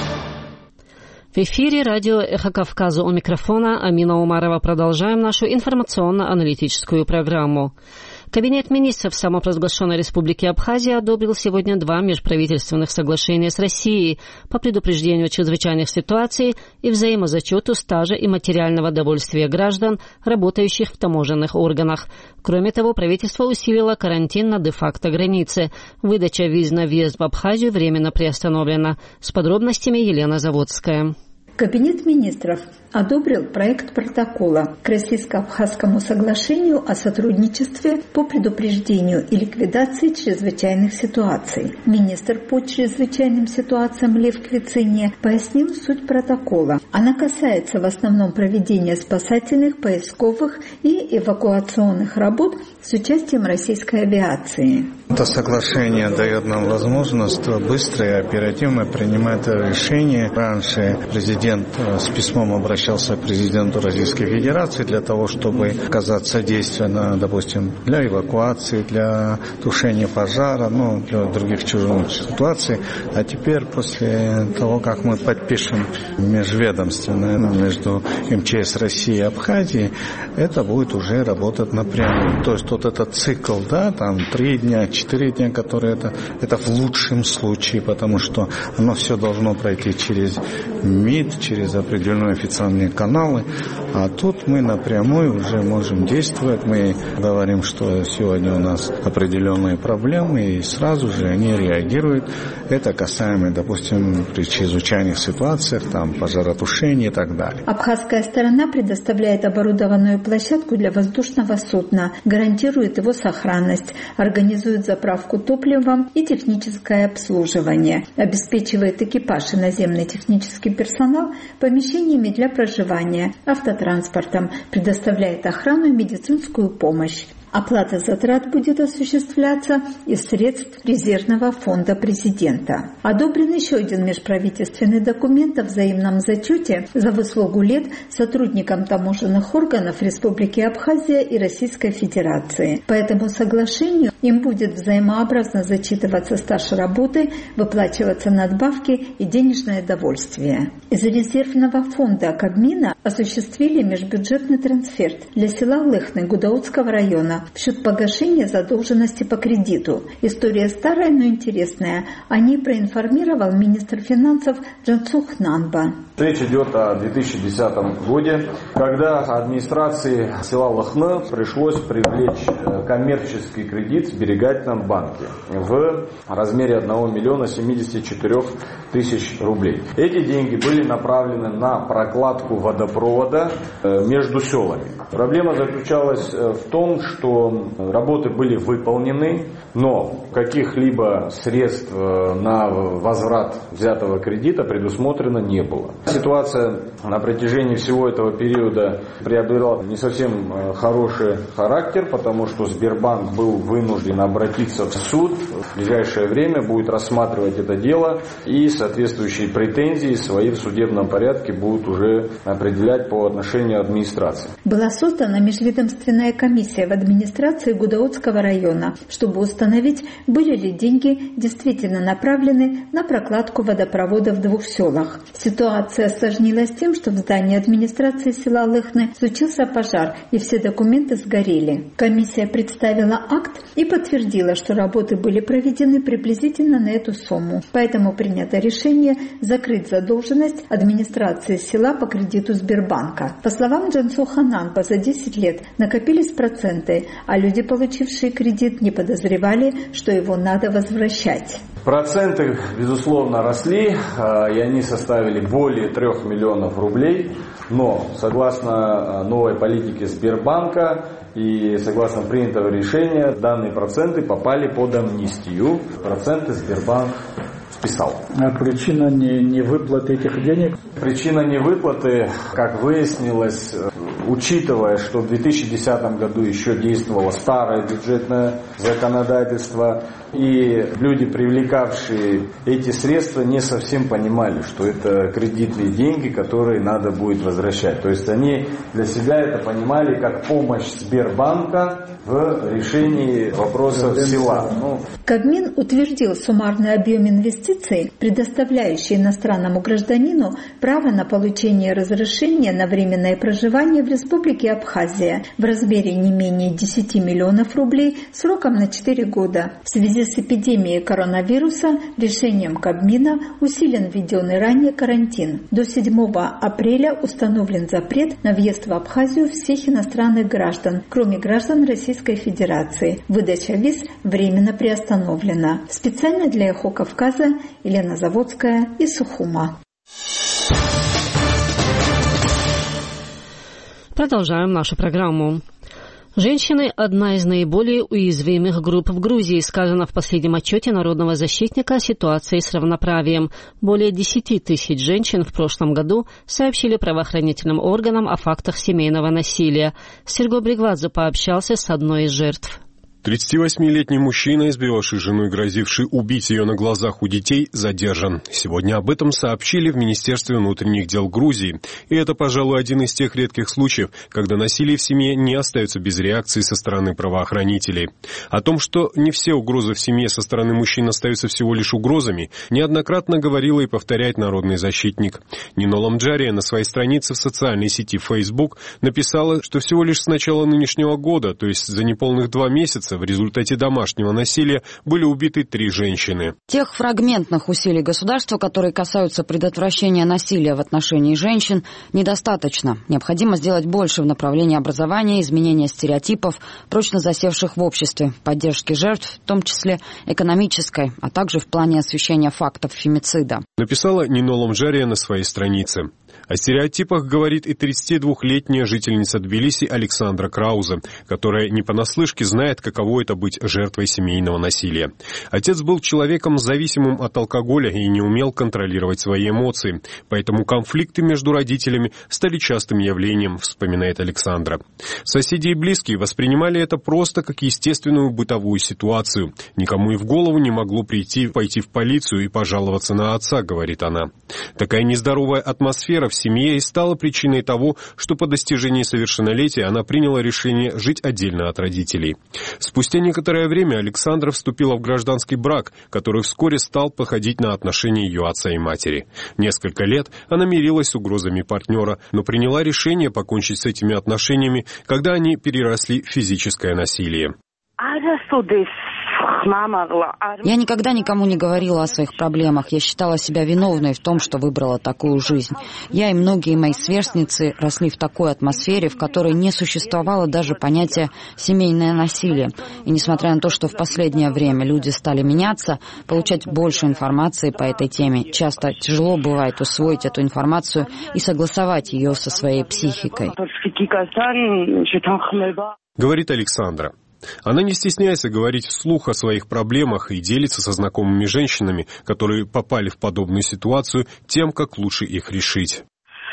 В эфире радио «Эхо Кавказа», у микрофона Амина Умарова. Продолжаем нашу информационно-аналитическую программу. Кабинет министров самопровозглашенной Республики Абхазия одобрил сегодня два межправительственных соглашения с Россией по предупреждению чрезвычайных ситуаций и взаимозачету стажа и материального довольствия граждан, работающих в таможенных органах. Кроме того, правительство усилило карантин на де-факто границе. Выдача виз на въезд в Абхазию временно приостановлена. С подробностями Елена Заводская. Кабинет министров одобрил проект протокола к Российско-Абхазскому соглашению о сотрудничестве по предупреждению и ликвидации чрезвычайных ситуаций. Министр по чрезвычайным ситуациям Лев Квицыния пояснил суть протокола. Она касается в основном проведения спасательных, поисковых и эвакуационных работ с участием российской авиации. Это соглашение дает нам возможность быстро и оперативно принимать решения. Раньше президент с письмом обращался к президенту Российской Федерации для того, чтобы оказать содействие, на, допустим, для эвакуации, для тушения пожара, ну, для других чужих ситуаций. А теперь, после того, как мы подпишем межведомственное между эм че эс России и Абхазии, это будет уже работать напрямую. То есть вот этот цикл, да, там три дня, четыре дня, которые это, это в лучшем случае, потому что оно все должно пройти через МИД, через определенные официальные каналы, а тут мы напрямую уже можем действовать. Мы говорим, что сегодня у нас определенные проблемы, и сразу же они реагируют. Это касаемо, допустим, при чрезвычайных ситуациях, там, пожаротушения и так далее. Абхазская сторона предоставляет оборудованную площадку для воздушного судна, гарантирует его сохранность, организует заправку топливом и техническое обслуживание, обеспечивает экипаж и наземный технический персонал помещениями для проживания, автотранспортом, предоставляет охрану и медицинскую помощь. Оплата затрат будет осуществляться из средств резервного фонда президента. Одобрен еще один межправительственный документ о взаимном зачете за выслугу лет сотрудникам таможенных органов Республики Абхазия и Российской Федерации. По этому соглашению им будет взаимообразно зачитываться стаж работы, выплачиваться надбавки и денежное довольствие. Из резервного фонда Кабмина осуществили межбюджетный трансфер для села Лыхны Гудаутского района в счет погашения задолженности по кредиту. История старая, но интересная. О ней проинформировал министр финансов Джансух Нанба. Речь идет о две тысячи десятом годе, когда администрации села Лыхны пришлось привлечь коммерческий кредит в сберегательном банке в размере одного миллиона семидесяти четырёх тысяч рублей. Эти деньги были направлены на прокладку водопровода между селами. Проблема заключалась в том, что работы были выполнены, но каких-либо средств на возврат взятого кредита предусмотрено не было. Ситуация на протяжении всего этого периода приобрела не совсем хороший характер, потому что Сбербанк был вынужден обратиться в суд. В ближайшее время будет рассматривать это дело, и соответствующие претензии свои в судебном порядке будут уже определять по отношению администрации. Была создана межведомственная комиссия в администрации Гудаутского района, чтобы установить, были ли деньги действительно направлены на прокладку водопровода в двух селах. Ситуация осложнилась тем, что в здании администрации села Лыхны случился пожар, и все документы сгорели. Комиссия представила акт и подтвердила, что работы были проведены приблизительно на эту сумму. Поэтому принято решение закрыть задолженность администрации села по кредиту Сбербанка. По словам Джансуха Нанба, за десять лет накопились проценты, а люди, получившие кредит, не подозревали, что его надо возвращать. Проценты, безусловно, росли, и они составили более трех миллионов рублей. Но, согласно новой политике Сбербанка и согласно принятого решения, данные проценты попали под амнистию. Проценты Сбербанк списал. А причина не, не выплаты этих денег? Причина невыплаты, как выяснилось, учитывая, что в две тысячи десятом году еще действовало старое бюджетное законодательство, и люди, привлекавшие эти средства, не совсем понимали, что это кредитные деньги, которые надо будет возвращать. То есть они для себя это понимали как помощь Сбербанка в решении вопросов села. Ну, Кабмин утвердил суммарный объем инвестиций, предоставляющий иностранному гражданину право на получение разрешения на временное проживание в Республике Абхазия в размере не менее десять миллионов рублей сроком на четыре года. В связи с эпидемией коронавируса решением Кабмина усилен введенный ранее карантин. До седьмого апреля установлен запрет на въезд в Абхазию всех иностранных граждан, кроме граждан Российской Федерации. Выдача виз временно приостановлена. Специально для «Эхо Кавказа» Елена Заводская из Сухума. Продолжаем нашу программу. Женщины – одна из наиболее уязвимых групп в Грузии, сказано в последнем отчете Народного защитника о ситуации с равноправием. Более десяти тысяч женщин в прошлом году сообщили правоохранительным органам о фактах семейного насилия. Серго Бригвадзе пообщался с одной из жертв. тридцативосьмилетний мужчина, избивавший жену и грозивший убить ее на глазах у детей, задержан. Сегодня об этом сообщили в Министерстве внутренних дел Грузии. И это, пожалуй, один из тех редких случаев, когда насилие в семье не остается без реакции со стороны правоохранителей. О том, что не все угрозы в семье со стороны мужчин остаются всего лишь угрозами, неоднократно говорила и повторяет народный защитник. Нино Ламджария на своей странице в социальной сети Facebook написала, что всего лишь с начала нынешнего года, то есть за неполных два месяца, в результате домашнего насилия были убиты три женщины. Тех фрагментных усилий государства, которые касаются предотвращения насилия в отношении женщин, недостаточно. Необходимо сделать больше в направлении образования, изменения стереотипов, прочно засевших в обществе, поддержки жертв, в том числе экономической, а также в плане освещения фактов фемицида. Написала Нино Ламджария на своей странице. О стереотипах говорит и тридцатидвухлетняя жительница Тбилиси Александра Крауза, которая не понаслышке знает, каково это быть жертвой семейного насилия. Отец был человеком зависимым от алкоголя и не умел контролировать свои эмоции, поэтому конфликты между родителями стали частым явлением, вспоминает Александра. Соседи и близкие воспринимали это просто как естественную бытовую ситуацию. Никому и в голову не могло прийти пойти в полицию и пожаловаться на отца, говорит она. Такая нездоровая атмосфера в семье и стала причиной того, что по достижении совершеннолетия она приняла решение жить отдельно от родителей. Спустя некоторое время Александра вступила в гражданский брак, который вскоре стал походить на отношения ее отца и матери. Несколько лет она мирилась с угрозами партнера, но приняла решение покончить с этими отношениями, когда они переросли в физическое насилие. Я никогда никому не говорила о своих проблемах. Я считала себя виновной в том, что выбрала такую жизнь. Я и многие мои сверстницы росли в такой атмосфере, в которой не существовало даже понятия «семейное насилие». И несмотря на то, что в последнее время люди стали меняться, получать больше информации по этой теме, часто тяжело бывает усвоить эту информацию и согласовать ее со своей психикой. Говорит Александра. Она не стесняется говорить вслух о своих проблемах и делится со знакомыми женщинами, которые попали в подобную ситуацию, тем, как лучше их решить.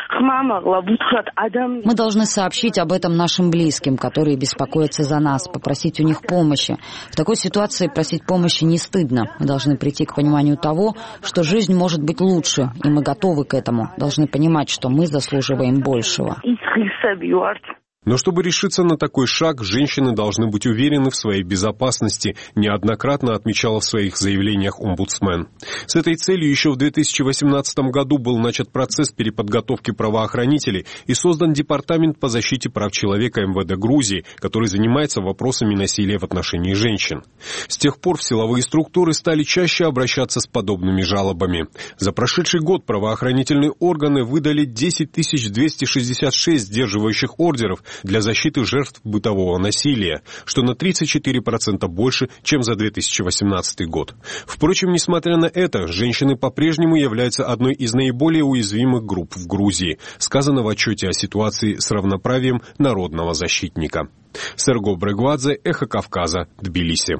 Мы должны сообщить об этом нашим близким, которые беспокоятся за нас, попросить у них помощи. В такой ситуации просить помощи не стыдно. Мы должны прийти к пониманию того, что жизнь может быть лучше, и мы готовы к этому. Должны понимать, что мы заслуживаем большего. Но чтобы решиться на такой шаг, женщины должны быть уверены в своей безопасности, неоднократно отмечала в своих заявлениях омбудсмен. С этой целью еще в две тысячи восемнадцатом году был начат процесс переподготовки правоохранителей и создан Департамент по защите прав человека эм вэ дэ Грузии, который занимается вопросами насилия в отношении женщин. С тех пор в силовые структуры стали чаще обращаться с подобными жалобами. За прошедший год правоохранительные органы выдали десять тысяч двести шестьдесят шесть сдерживающих ордеров для защиты жертв бытового насилия, что на тридцать четыре процента больше, чем за две тысячи восемнадцатый год. Впрочем, несмотря на это, женщины по-прежнему являются одной из наиболее уязвимых групп в Грузии, сказано в отчете о ситуации с равноправием народного защитника. Серго Бригвадзе, Эхо Кавказа, Тбилиси.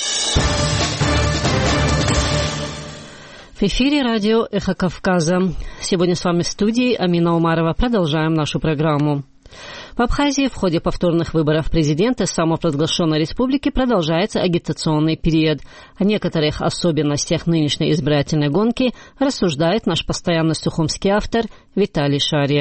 В эфире радио «Эхо Кавказа». Сегодня с вами в студии Амина Умарова. Продолжаем нашу программу. В Абхазии в ходе повторных выборов президента самопровозглашенной республики продолжается агитационный период. О некоторых особенностях нынешней избирательной гонки рассуждает наш постоянный сухумский автор Виталий Шария.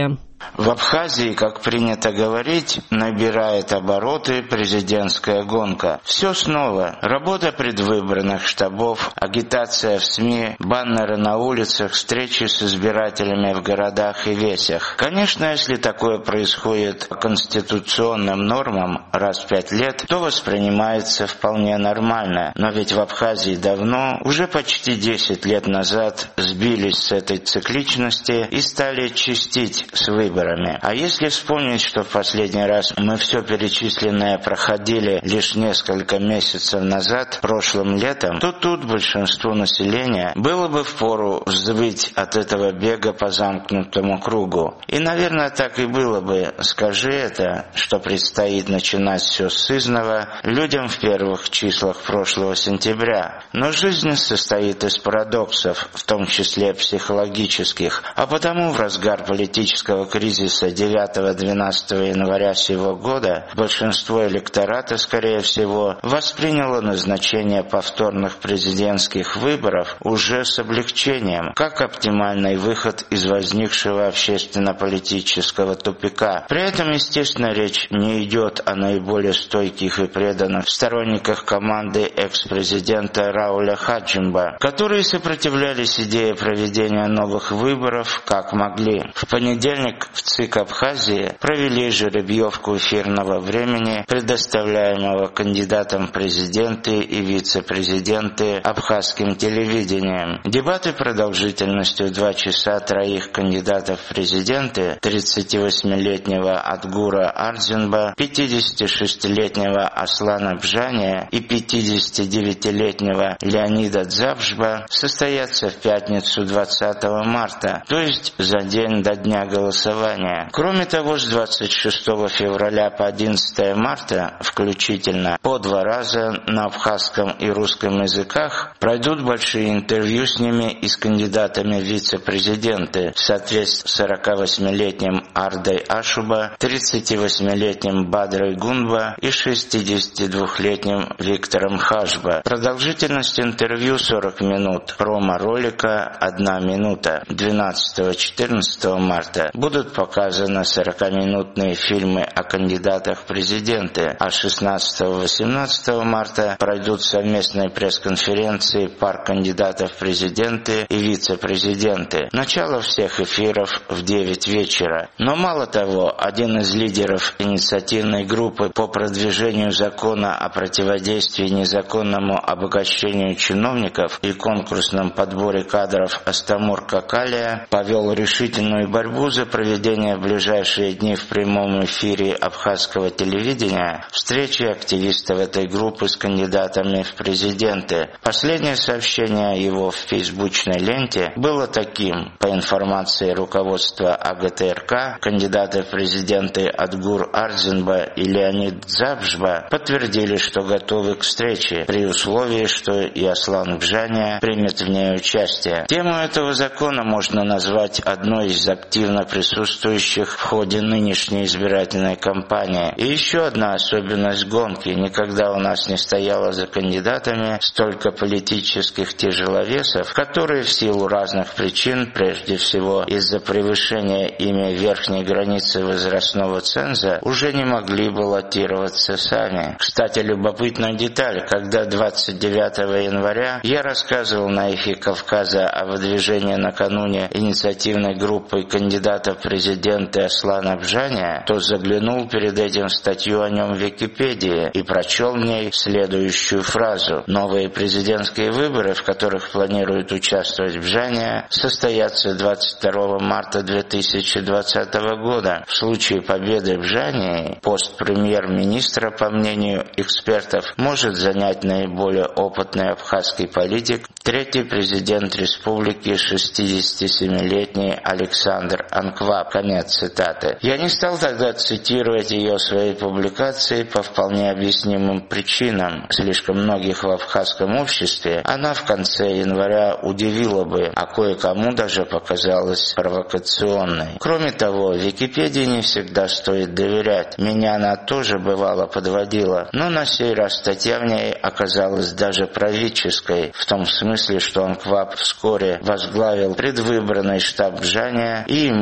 В Абхазии, как принято говорить, набирает обороты президентская гонка. Все снова. Работа предвыборных штабов, агитация в СМИ, баннеры на улицах, встречи с избирателями в городах и весях. Конечно, если такое происходит по конституционным нормам раз в пять лет, то воспринимается вполне нормально. Но ведь в Абхазии давно, уже почти десять лет назад, сбились с этой цикличности и стали чистить с выборами. А если вспомнить, что в последний раз мы все перечисленное проходили лишь несколько месяцев назад, прошлым летом, то тут большинству населения было бы впору взвыть от этого бега по замкнутому кругу. И, наверное, так и было бы. Скажи это, что предстоит начинать все с изного, людям в первых числах прошлого сентября. Но жизнь состоит из парадоксов, в том числе психологических, а потому в разгар политического кризиса девятого-двенадцатого января сего года большинство электората, скорее всего, восприняло назначение повторных президентских выборов уже с облегчением, как оптимальный выход из возникшего общественно-политического тупика. При этом, естественно, речь не идет о наиболее стойких и преданных сторонниках команды экс-президента Рауля Хаджимба, которые сопротивлялись идее проведения новых выборов как могли. В понедельник в ЦИК Абхазии провели жеребьевку эфирного времени, предоставляемого кандидатам в президенты и вице-президенты абхазским телевидением. Дебаты продолжительностью два часа троих кандидатов в президенты: тридцативосьмилетнего Адгура Ардзинба, пятидесятишестилетнего Аслана Бжания и пятидесятидевятилетнего Леонида Дзабжба, состоятся в пятницу двадцатого марта, то есть за день до дня голосования. Кроме того, с двадцать шестого февраля по одиннадцатого марта включительно по два раза на абхазском и русском языках пройдут большие интервью с ними и с кандидатами в вице-президенты, в соответствии с сорокавосьмилетним Ардой Ашуба, тридцативосьмилетним Бадрой Гунба и шестидесятидвухлетним Виктором Хашба. Продолжительность интервью сорок минут, промо-ролика одна минута. двенадцатого-четырнадцатого марта будут показаны сорокаминутные фильмы о кандидатах в президенты, а шестнадцатого-восемнадцатого марта пройдут совместные пресс-конференции пар кандидатов в президенты и вице-президенты. Начало всех эфиров в девять вечера. Но мало того, один из лидеров инициативной группы по продвижению закона о противодействии незаконному обогащению чиновников и конкурсном подборе кадров Астамур Какалия повел решительную борьбу за проведение в ближайшие дни в прямом эфире абхазского телевидения встречи активистов этой группы с кандидатами в президенты. Последнее сообщение его в фейсбучной ленте было таким: по информации руководства АГТРК, кандидаты в президенты Адгур Ардзинба и Леонид Дзабжба подтвердили, что готовы к встрече, при условии, что и Аслан Бжания примет в ней участие. Тему этого закона можно назвать одной из активно присутствующих в ходе нынешней избирательной кампании. И еще одна особенность гонки: никогда у нас не стояло за кандидатами столько политических тяжеловесов, которые в силу разных причин, прежде всего из-за превышения ими верхней границы возрастного ценза, уже не могли баллотироваться сами. Кстати, любопытная деталь: когда двадцать девятого января я рассказывал на «Эхе Кавказа» о выдвижении накануне инициативной группой кандидата в президенты Аслана Бжания, то заглянул перед этим в статью о нем в Википедии и прочел в ней следующую фразу: «Новые президентские выборы, в которых планирует участвовать Бжания, состоятся двадцать второго марта две тысячи двадцатого года. В случае победы Бжании пост премьер-министра, по мнению экспертов, может занять наиболее опытный абхазский политик, третий президент республики, шестидесятисемилетний Александр Анкваб». Конец цитаты. Я не стал тогда цитировать ее в своей публикации по вполне объяснимым причинам. Слишком многих в абхазском обществе она в конце января удивила бы, а кое-кому даже показалась провокационной. Кроме того, Википедии не всегда стоит доверять. Меня она тоже бывало подводила, но на сей раз статья в ней оказалась даже правительской, в том смысле, что Анкваб вскоре возглавил предвыборный штаб Бжания, и ему обещали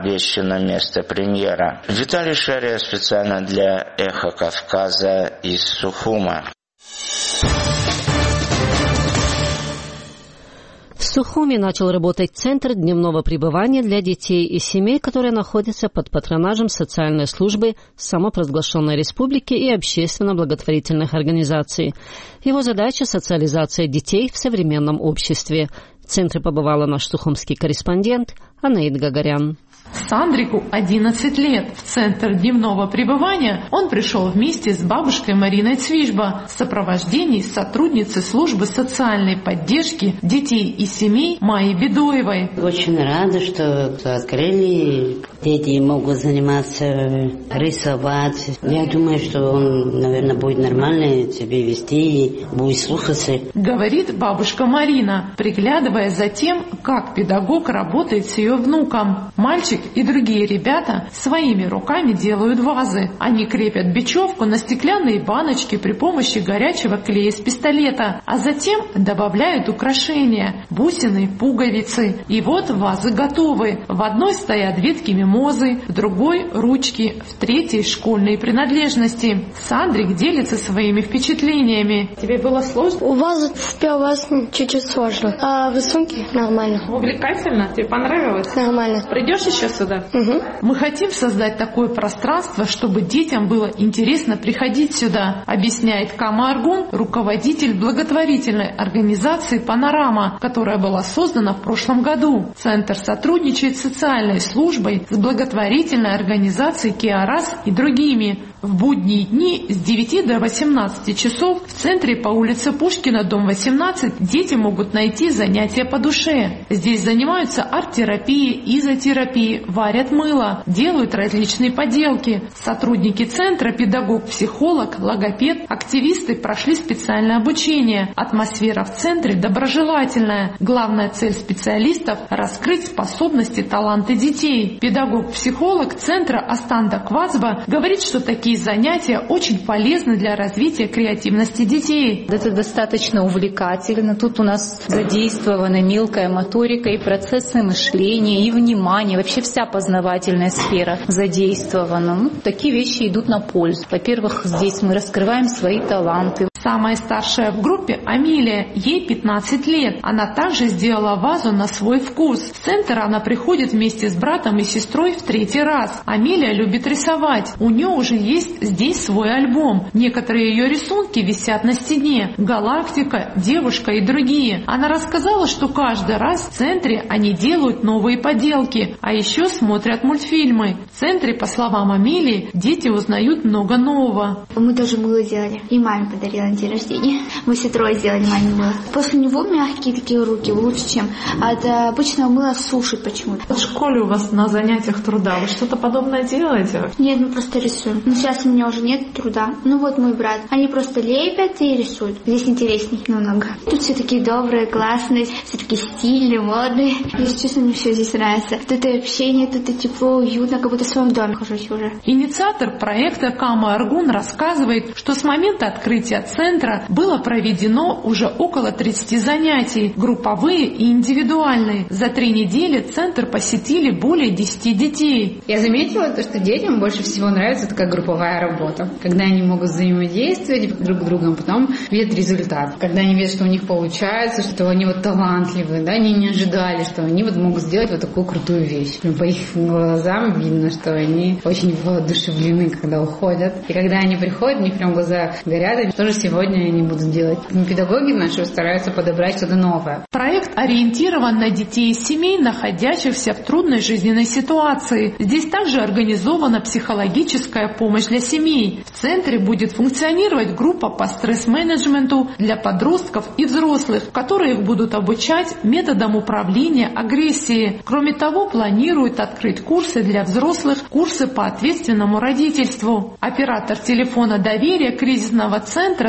обещано место премьера. Виталий Шария специально для «Эхо Кавказа» из Сухума. В Сухуми начал работать Центр дневного пребывания для детей и семей, которые находятся под патронажем социальной службы самопровозглашенной республики и общественно-благотворительных организаций. Его задача – социализация детей в современном обществе. В центре побывала наш сухумский корреспондент Анаид Гагарян. Сандрику одиннадцать лет. В центр дневного пребывания он пришел вместе с бабушкой Мариной Цвижба в сопровождении сотрудницы службы социальной поддержки детей и семей Майи Бедоевой. Очень рада, что открыли. Дети могут заниматься, рисовать. Я думаю, что он, наверное, будет нормально себя вести, будет слушаться. Говорит бабушка Марина, приглядывая за тем, как педагог работает с ее внуком. Мальчик и другие ребята своими руками делают вазы. Они крепят бечевку на стеклянные баночки при помощи горячего клея с пистолета, а затем добавляют украшения – бусины, пуговицы. И вот вазы готовы. В одной стоят ветки мимозы, в другой – ручки, в третьей – школьные принадлежности. Сандрик делится своими впечатлениями. Тебе было сложно? У вазы в первый раз чуть-чуть сложно, а в рисунке нормально. Увлекательно? Тебе понравилось? Нормально. Придешь еще сюда? Угу. Мы хотим создать такое пространство, чтобы детям было интересно приходить сюда, объясняет Кама Аргун, руководитель благотворительной организации «Панорама», которая была создана в прошлом году. Центр сотрудничает с социальной службой, с благотворительной организацией «Киарас» и другими. В будние дни с девяти до восемнадцати часов в центре по улице Пушкина, дом восемнадцать, дети могут найти занятия по душе. Здесь занимаются арт-терапией, изотерапией, варят мыло, делают различные поделки. Сотрудники центра, педагог, психолог, логопед, активисты прошли специальное обучение. Атмосфера в центре доброжелательная. Главная цель специалистов – раскрыть способности, таланты детей. Педагог-психолог центра Астанда Квацба говорит, что такие занятия очень полезны для развития креативности детей. Это достаточно увлекательно. Тут у нас задействована мелкая моторика и процессы мышления, и внимания. Вообще вся познавательная сфера задействована. Ну, такие вещи идут на пользу. Во-первых, здесь мы раскрываем свои таланты. Самая старшая в группе Амилия, ей пятнадцать лет. Она также сделала вазу на свой вкус. В центр она приходит вместе с братом и сестрой в третий раз. Амилия любит рисовать. У нее уже есть здесь свой альбом. Некоторые ее рисунки висят на стене. Галактика, девушка и другие. Она рассказала, что каждый раз в центре они делают новые поделки, а еще смотрят мультфильмы. В центре, по словам Амилии, дети узнают много нового. Мы тоже мыло делали. И маме подарила на день рождения. Мы все трое сделали маме мыло. После него мягкие такие руки, лучше, чем от обычного мыла сушит почему-то. В школе у вас на занятиях труда вы что-то подобное делаете? Нет, мы просто рисуем. Но сейчас у меня уже нет труда. Ну вот мой брат. Они просто лепят и рисуют. Здесь интереснее намного. Тут все такие добрые, классные, все такие стильные, модные. Если честно, мне все здесь нравится. Тут и общение, тут и тепло, уютно, как будто в своем доме хожусь уже. Инициатор проекта Кама Аргун рассказывает, что с момента открытия центра было проведено уже около тридцати занятий, групповые и индивидуальные. За три недели центр посетили более десяти детей. Я заметила то, что детям больше всего нравится такая групповая работа, когда они могут взаимодействовать друг с другом, потом видят результат. Когда они видят, что у них получается, что они вот талантливые, да, они не ожидали, что они вот могут сделать вот такую крутую вещь. По их глазам видно, что они очень воодушевлены, когда уходят. И когда они приходят, у них прям глаза горят, и тоже сегодня они будут делать. Педагоги наши стараются подобрать что-то новое. Проект ориентирован на детей из семей, находящихся в трудной жизненной ситуации. Здесь также организована психологическая помощь для семей. В центре будет функционировать группа по стресс-менеджменту для подростков и взрослых, которые их будут обучать методам управления агрессией. Кроме того, планируют открыть курсы для взрослых, курсы по ответственному родительству. Оператор телефона доверия кризисного центра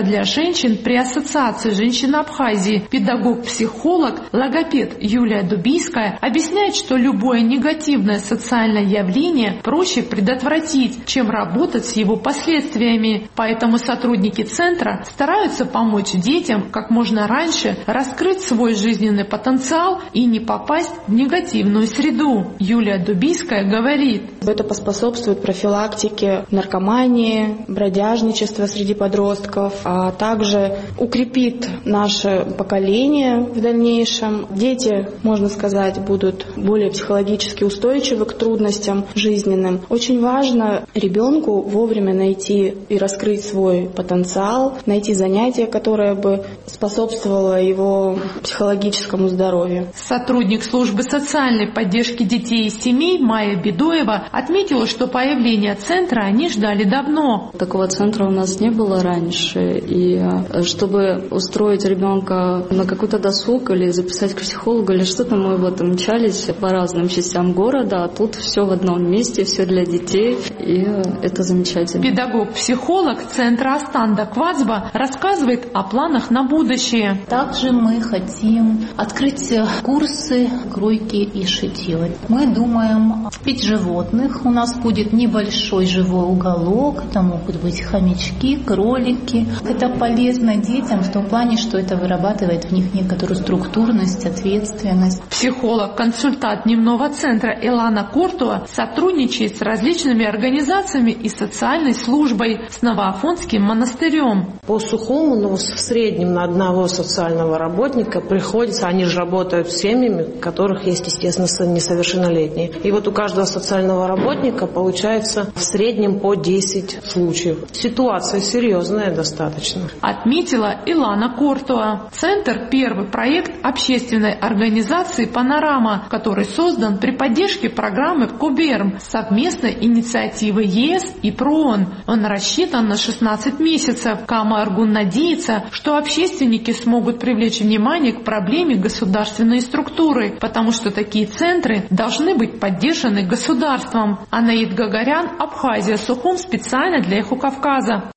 для женщин при Ассоциации женщин Абхазии, педагог-психолог, логопед Юлия Дубийская объясняет, что любое негативное социальное явление проще предотвратить, чем работать с его последствиями. Поэтому сотрудники центра стараются помочь детям как можно раньше раскрыть свой жизненный потенциал и не попасть в негативную среду. Юлия Дубийская говорит: это поспособствует профилактике наркомании, бродяжничества среди подростков, а также укрепит наше поколение в дальнейшем. Дети, можно сказать, будут более психологически устойчивы к трудностям жизненным. Очень важно ребенку вовремя найти и раскрыть свой потенциал, найти занятие, которое бы способствовало его психологическому здоровью. Сотрудник службы социальной поддержки детей и семей Майя Бедоева отметила, что появление центра они ждали давно. Такого центра у нас не было раньше, и чтобы устроить ребенка на какой-то досуг или записать к психологу или что-то, мы вот мчались по разным частям города, а тут все в одном месте, все для детей, и это замечательно. Педагог-психолог центра Астанда Квацба рассказывает о планах на будущее. Также мы хотим открыть курсы кройки и шитье. Мы думаем пить животных. У нас будет небольшой живой уголок. Это могут быть хомячки, кролики. Это полезно детям в том плане, что это вырабатывает в них некоторую структурность, ответственность. Психолог-консультант дневного центра Элана Кортуа сотрудничает с различными организациями и социальной службой, с Новоафонским монастырем. По Сухому, ну, в среднем на одного социального работника приходится, они же работают с семьями, у которых есть, естественно, несовершеннолетние. И вот у каждого социального работника получается в среднем по десять случаев. Ситуация серьезная достаточно. Отметила Илана Кортуа. Центр – первый проект общественной организации «Панорама», который создан при поддержке программы «Куберм» совместной инициативы ЕС и ПРООН. Он рассчитан на шестнадцать месяцев. Кама Аргун надеется, что общественники смогут привлечь внимание к проблеме государственной структуры, потому что такие центры должны быть поддержаны государством. Анаид Гагарян, Абхазия, Сухум, специально для Эхо Кавказа.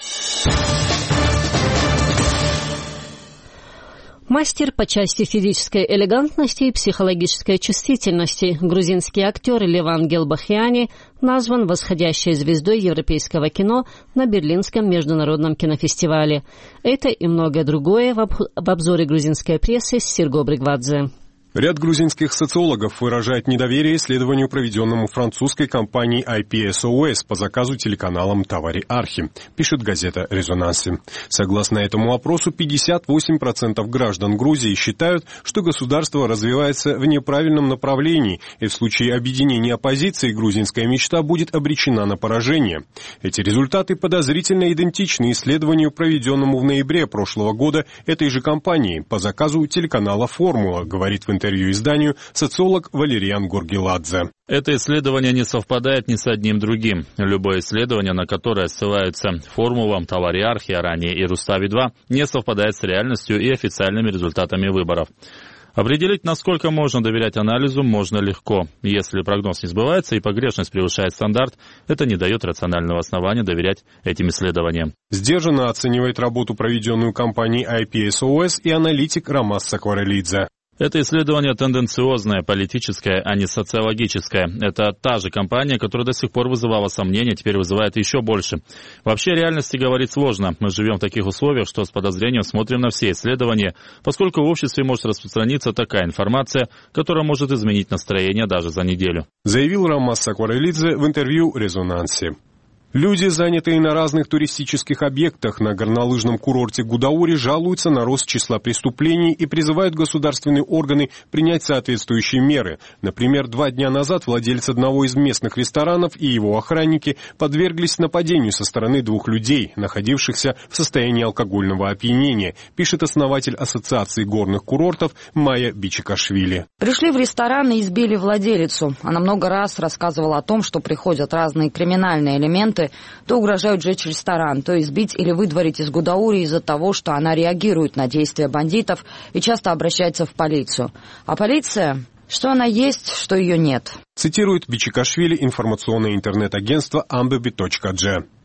Мастер по части физической элегантности и психологической чувствительности, грузинский актер Леван Гелбахиани назван восходящей звездой европейского кино на Берлинском международном кинофестивале. Это и многое другое в, об... в обзоре грузинской прессы с Серго Бригвадзе. Ряд грузинских социологов выражает недоверие исследованию, проведенному французской компанией ай пи эс о эс по заказу телеканалам Тавари Архи, пишет газета «Резонанси». Согласно этому опросу, пятьдесят восемь процентов граждан Грузии считают, что государство развивается в неправильном направлении, и в случае объединения оппозиции грузинская мечта будет обречена на поражение. Эти результаты подозрительно идентичны исследованию, проведенному в ноябре прошлого года этой же компанией по заказу телеканала «Формула», говорит в интервью изданию социолог Валериан Гургеладзе. Это исследование не совпадает ни с одним другим. Любое исследование, на которое ссылаются формулам Тавари Архи, а ранее и Рустави-два, не совпадает с реальностью и официальными результатами выборов. Определить, насколько можно доверять анализу, можно легко. Если прогноз не сбывается и погрешность превышает стандарт, это не дает рационального основания доверять этим исследованиям. Сдержанно оценивает работу, проведенную компанией ай пи эс о эс, и аналитик Ромас Сакварелидзе. Это исследование тенденциозное, политическое, а не социологическое. Это та же компания, которая до сих пор вызывала сомнения, теперь вызывает еще больше. Вообще реальности говорить сложно. Мы живем в таких условиях, что с подозрением смотрим на все исследования, поскольку в обществе может распространиться такая информация, которая может изменить настроение даже за неделю. Заявил Ромас Сакварелидзе в интервью «Резонанси». Люди, занятые на разных туристических объектах на горнолыжном курорте Гудаури, жалуются на рост числа преступлений и призывают государственные органы принять соответствующие меры. Например, два дня назад владелец одного из местных ресторанов и его охранники подверглись нападению со стороны двух людей, находившихся в состоянии алкогольного опьянения, пишет основатель Ассоциации горных курортов Майя Бичикашвили. Пришли в ресторан и избили владелицу. Она много раз рассказывала о том, что приходят разные криминальные элементы, то угрожают сжечь ресторан, то избить или выдворить из Гудаури из-за того, что она реагирует на действия бандитов и часто обращается в полицию. А полиция, что она есть, что ее нет. Цитирует Бичикашвили информационное интернет-агентство амбеби точка джи.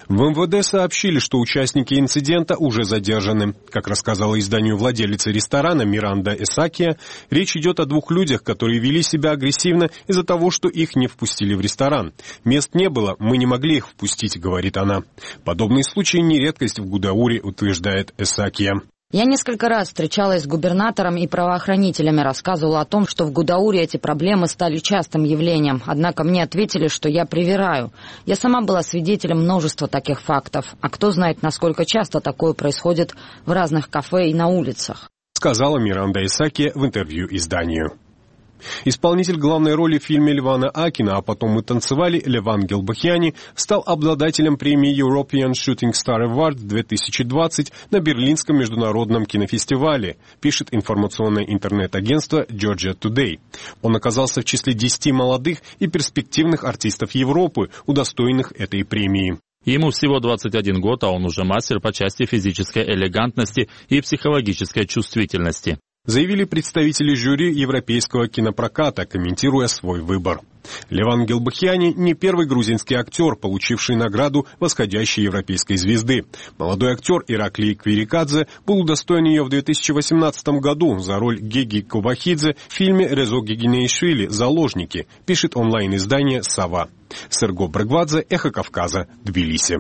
В эм вэ дэ сообщили, что участники инцидента уже задержаны. Как рассказала изданию владелица ресторана Миранда Эсакия, речь идет о двух людях, которые вели себя агрессивно из-за того, что их не впустили в ресторан. Мест не было, мы не могли их впустить, говорит она. Подобные случаи не редкость в Гудауре, утверждает Эсакия. Я несколько раз встречалась с губернатором и правоохранителями, рассказывала о том, что в Гудауре эти проблемы стали частым явлением. Однако мне ответили, что я привираю. Я сама была свидетелем множества таких фактов. А кто знает, насколько часто такое происходит в разных кафе и на улицах. Сказала Миранда Эсакия в интервью изданию. Исполнитель главной роли в фильме Левана Акина «А потом мы танцевали» Леван Гелбахьяни стал обладателем премии European Shooting Star Award две тысячи двадцать на Берлинском международном кинофестивале, пишет информационное интернет-агентство Georgia Today. Он оказался в числе десяти молодых и перспективных артистов Европы, удостоенных этой премии. Ему всего двадцать один год, а он уже мастер по части физической элегантности и психологической чувствительности, заявили представители жюри европейского кинопроката, комментируя свой выбор. Леван Гелбахьяни не первый грузинский актер, получивший награду восходящей европейской звезды. Молодой актер Ираклий Квирикадзе был удостоен ее в две тысячи восемнадцатом году за роль Геги Ковахидзе в фильме «Резо Гигинеишвили. Заложники», пишет онлайн-издание «Сова». Серго Брагвадзе, Эхо Кавказа, Тбилиси.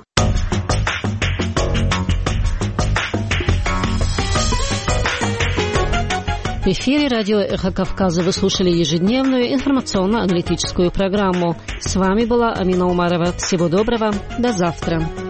В эфире радио «Эхо Кавказа» вы слушали ежедневную информационно-аналитическую программу. С вами была Амина Умарова. Всего доброго. До завтра.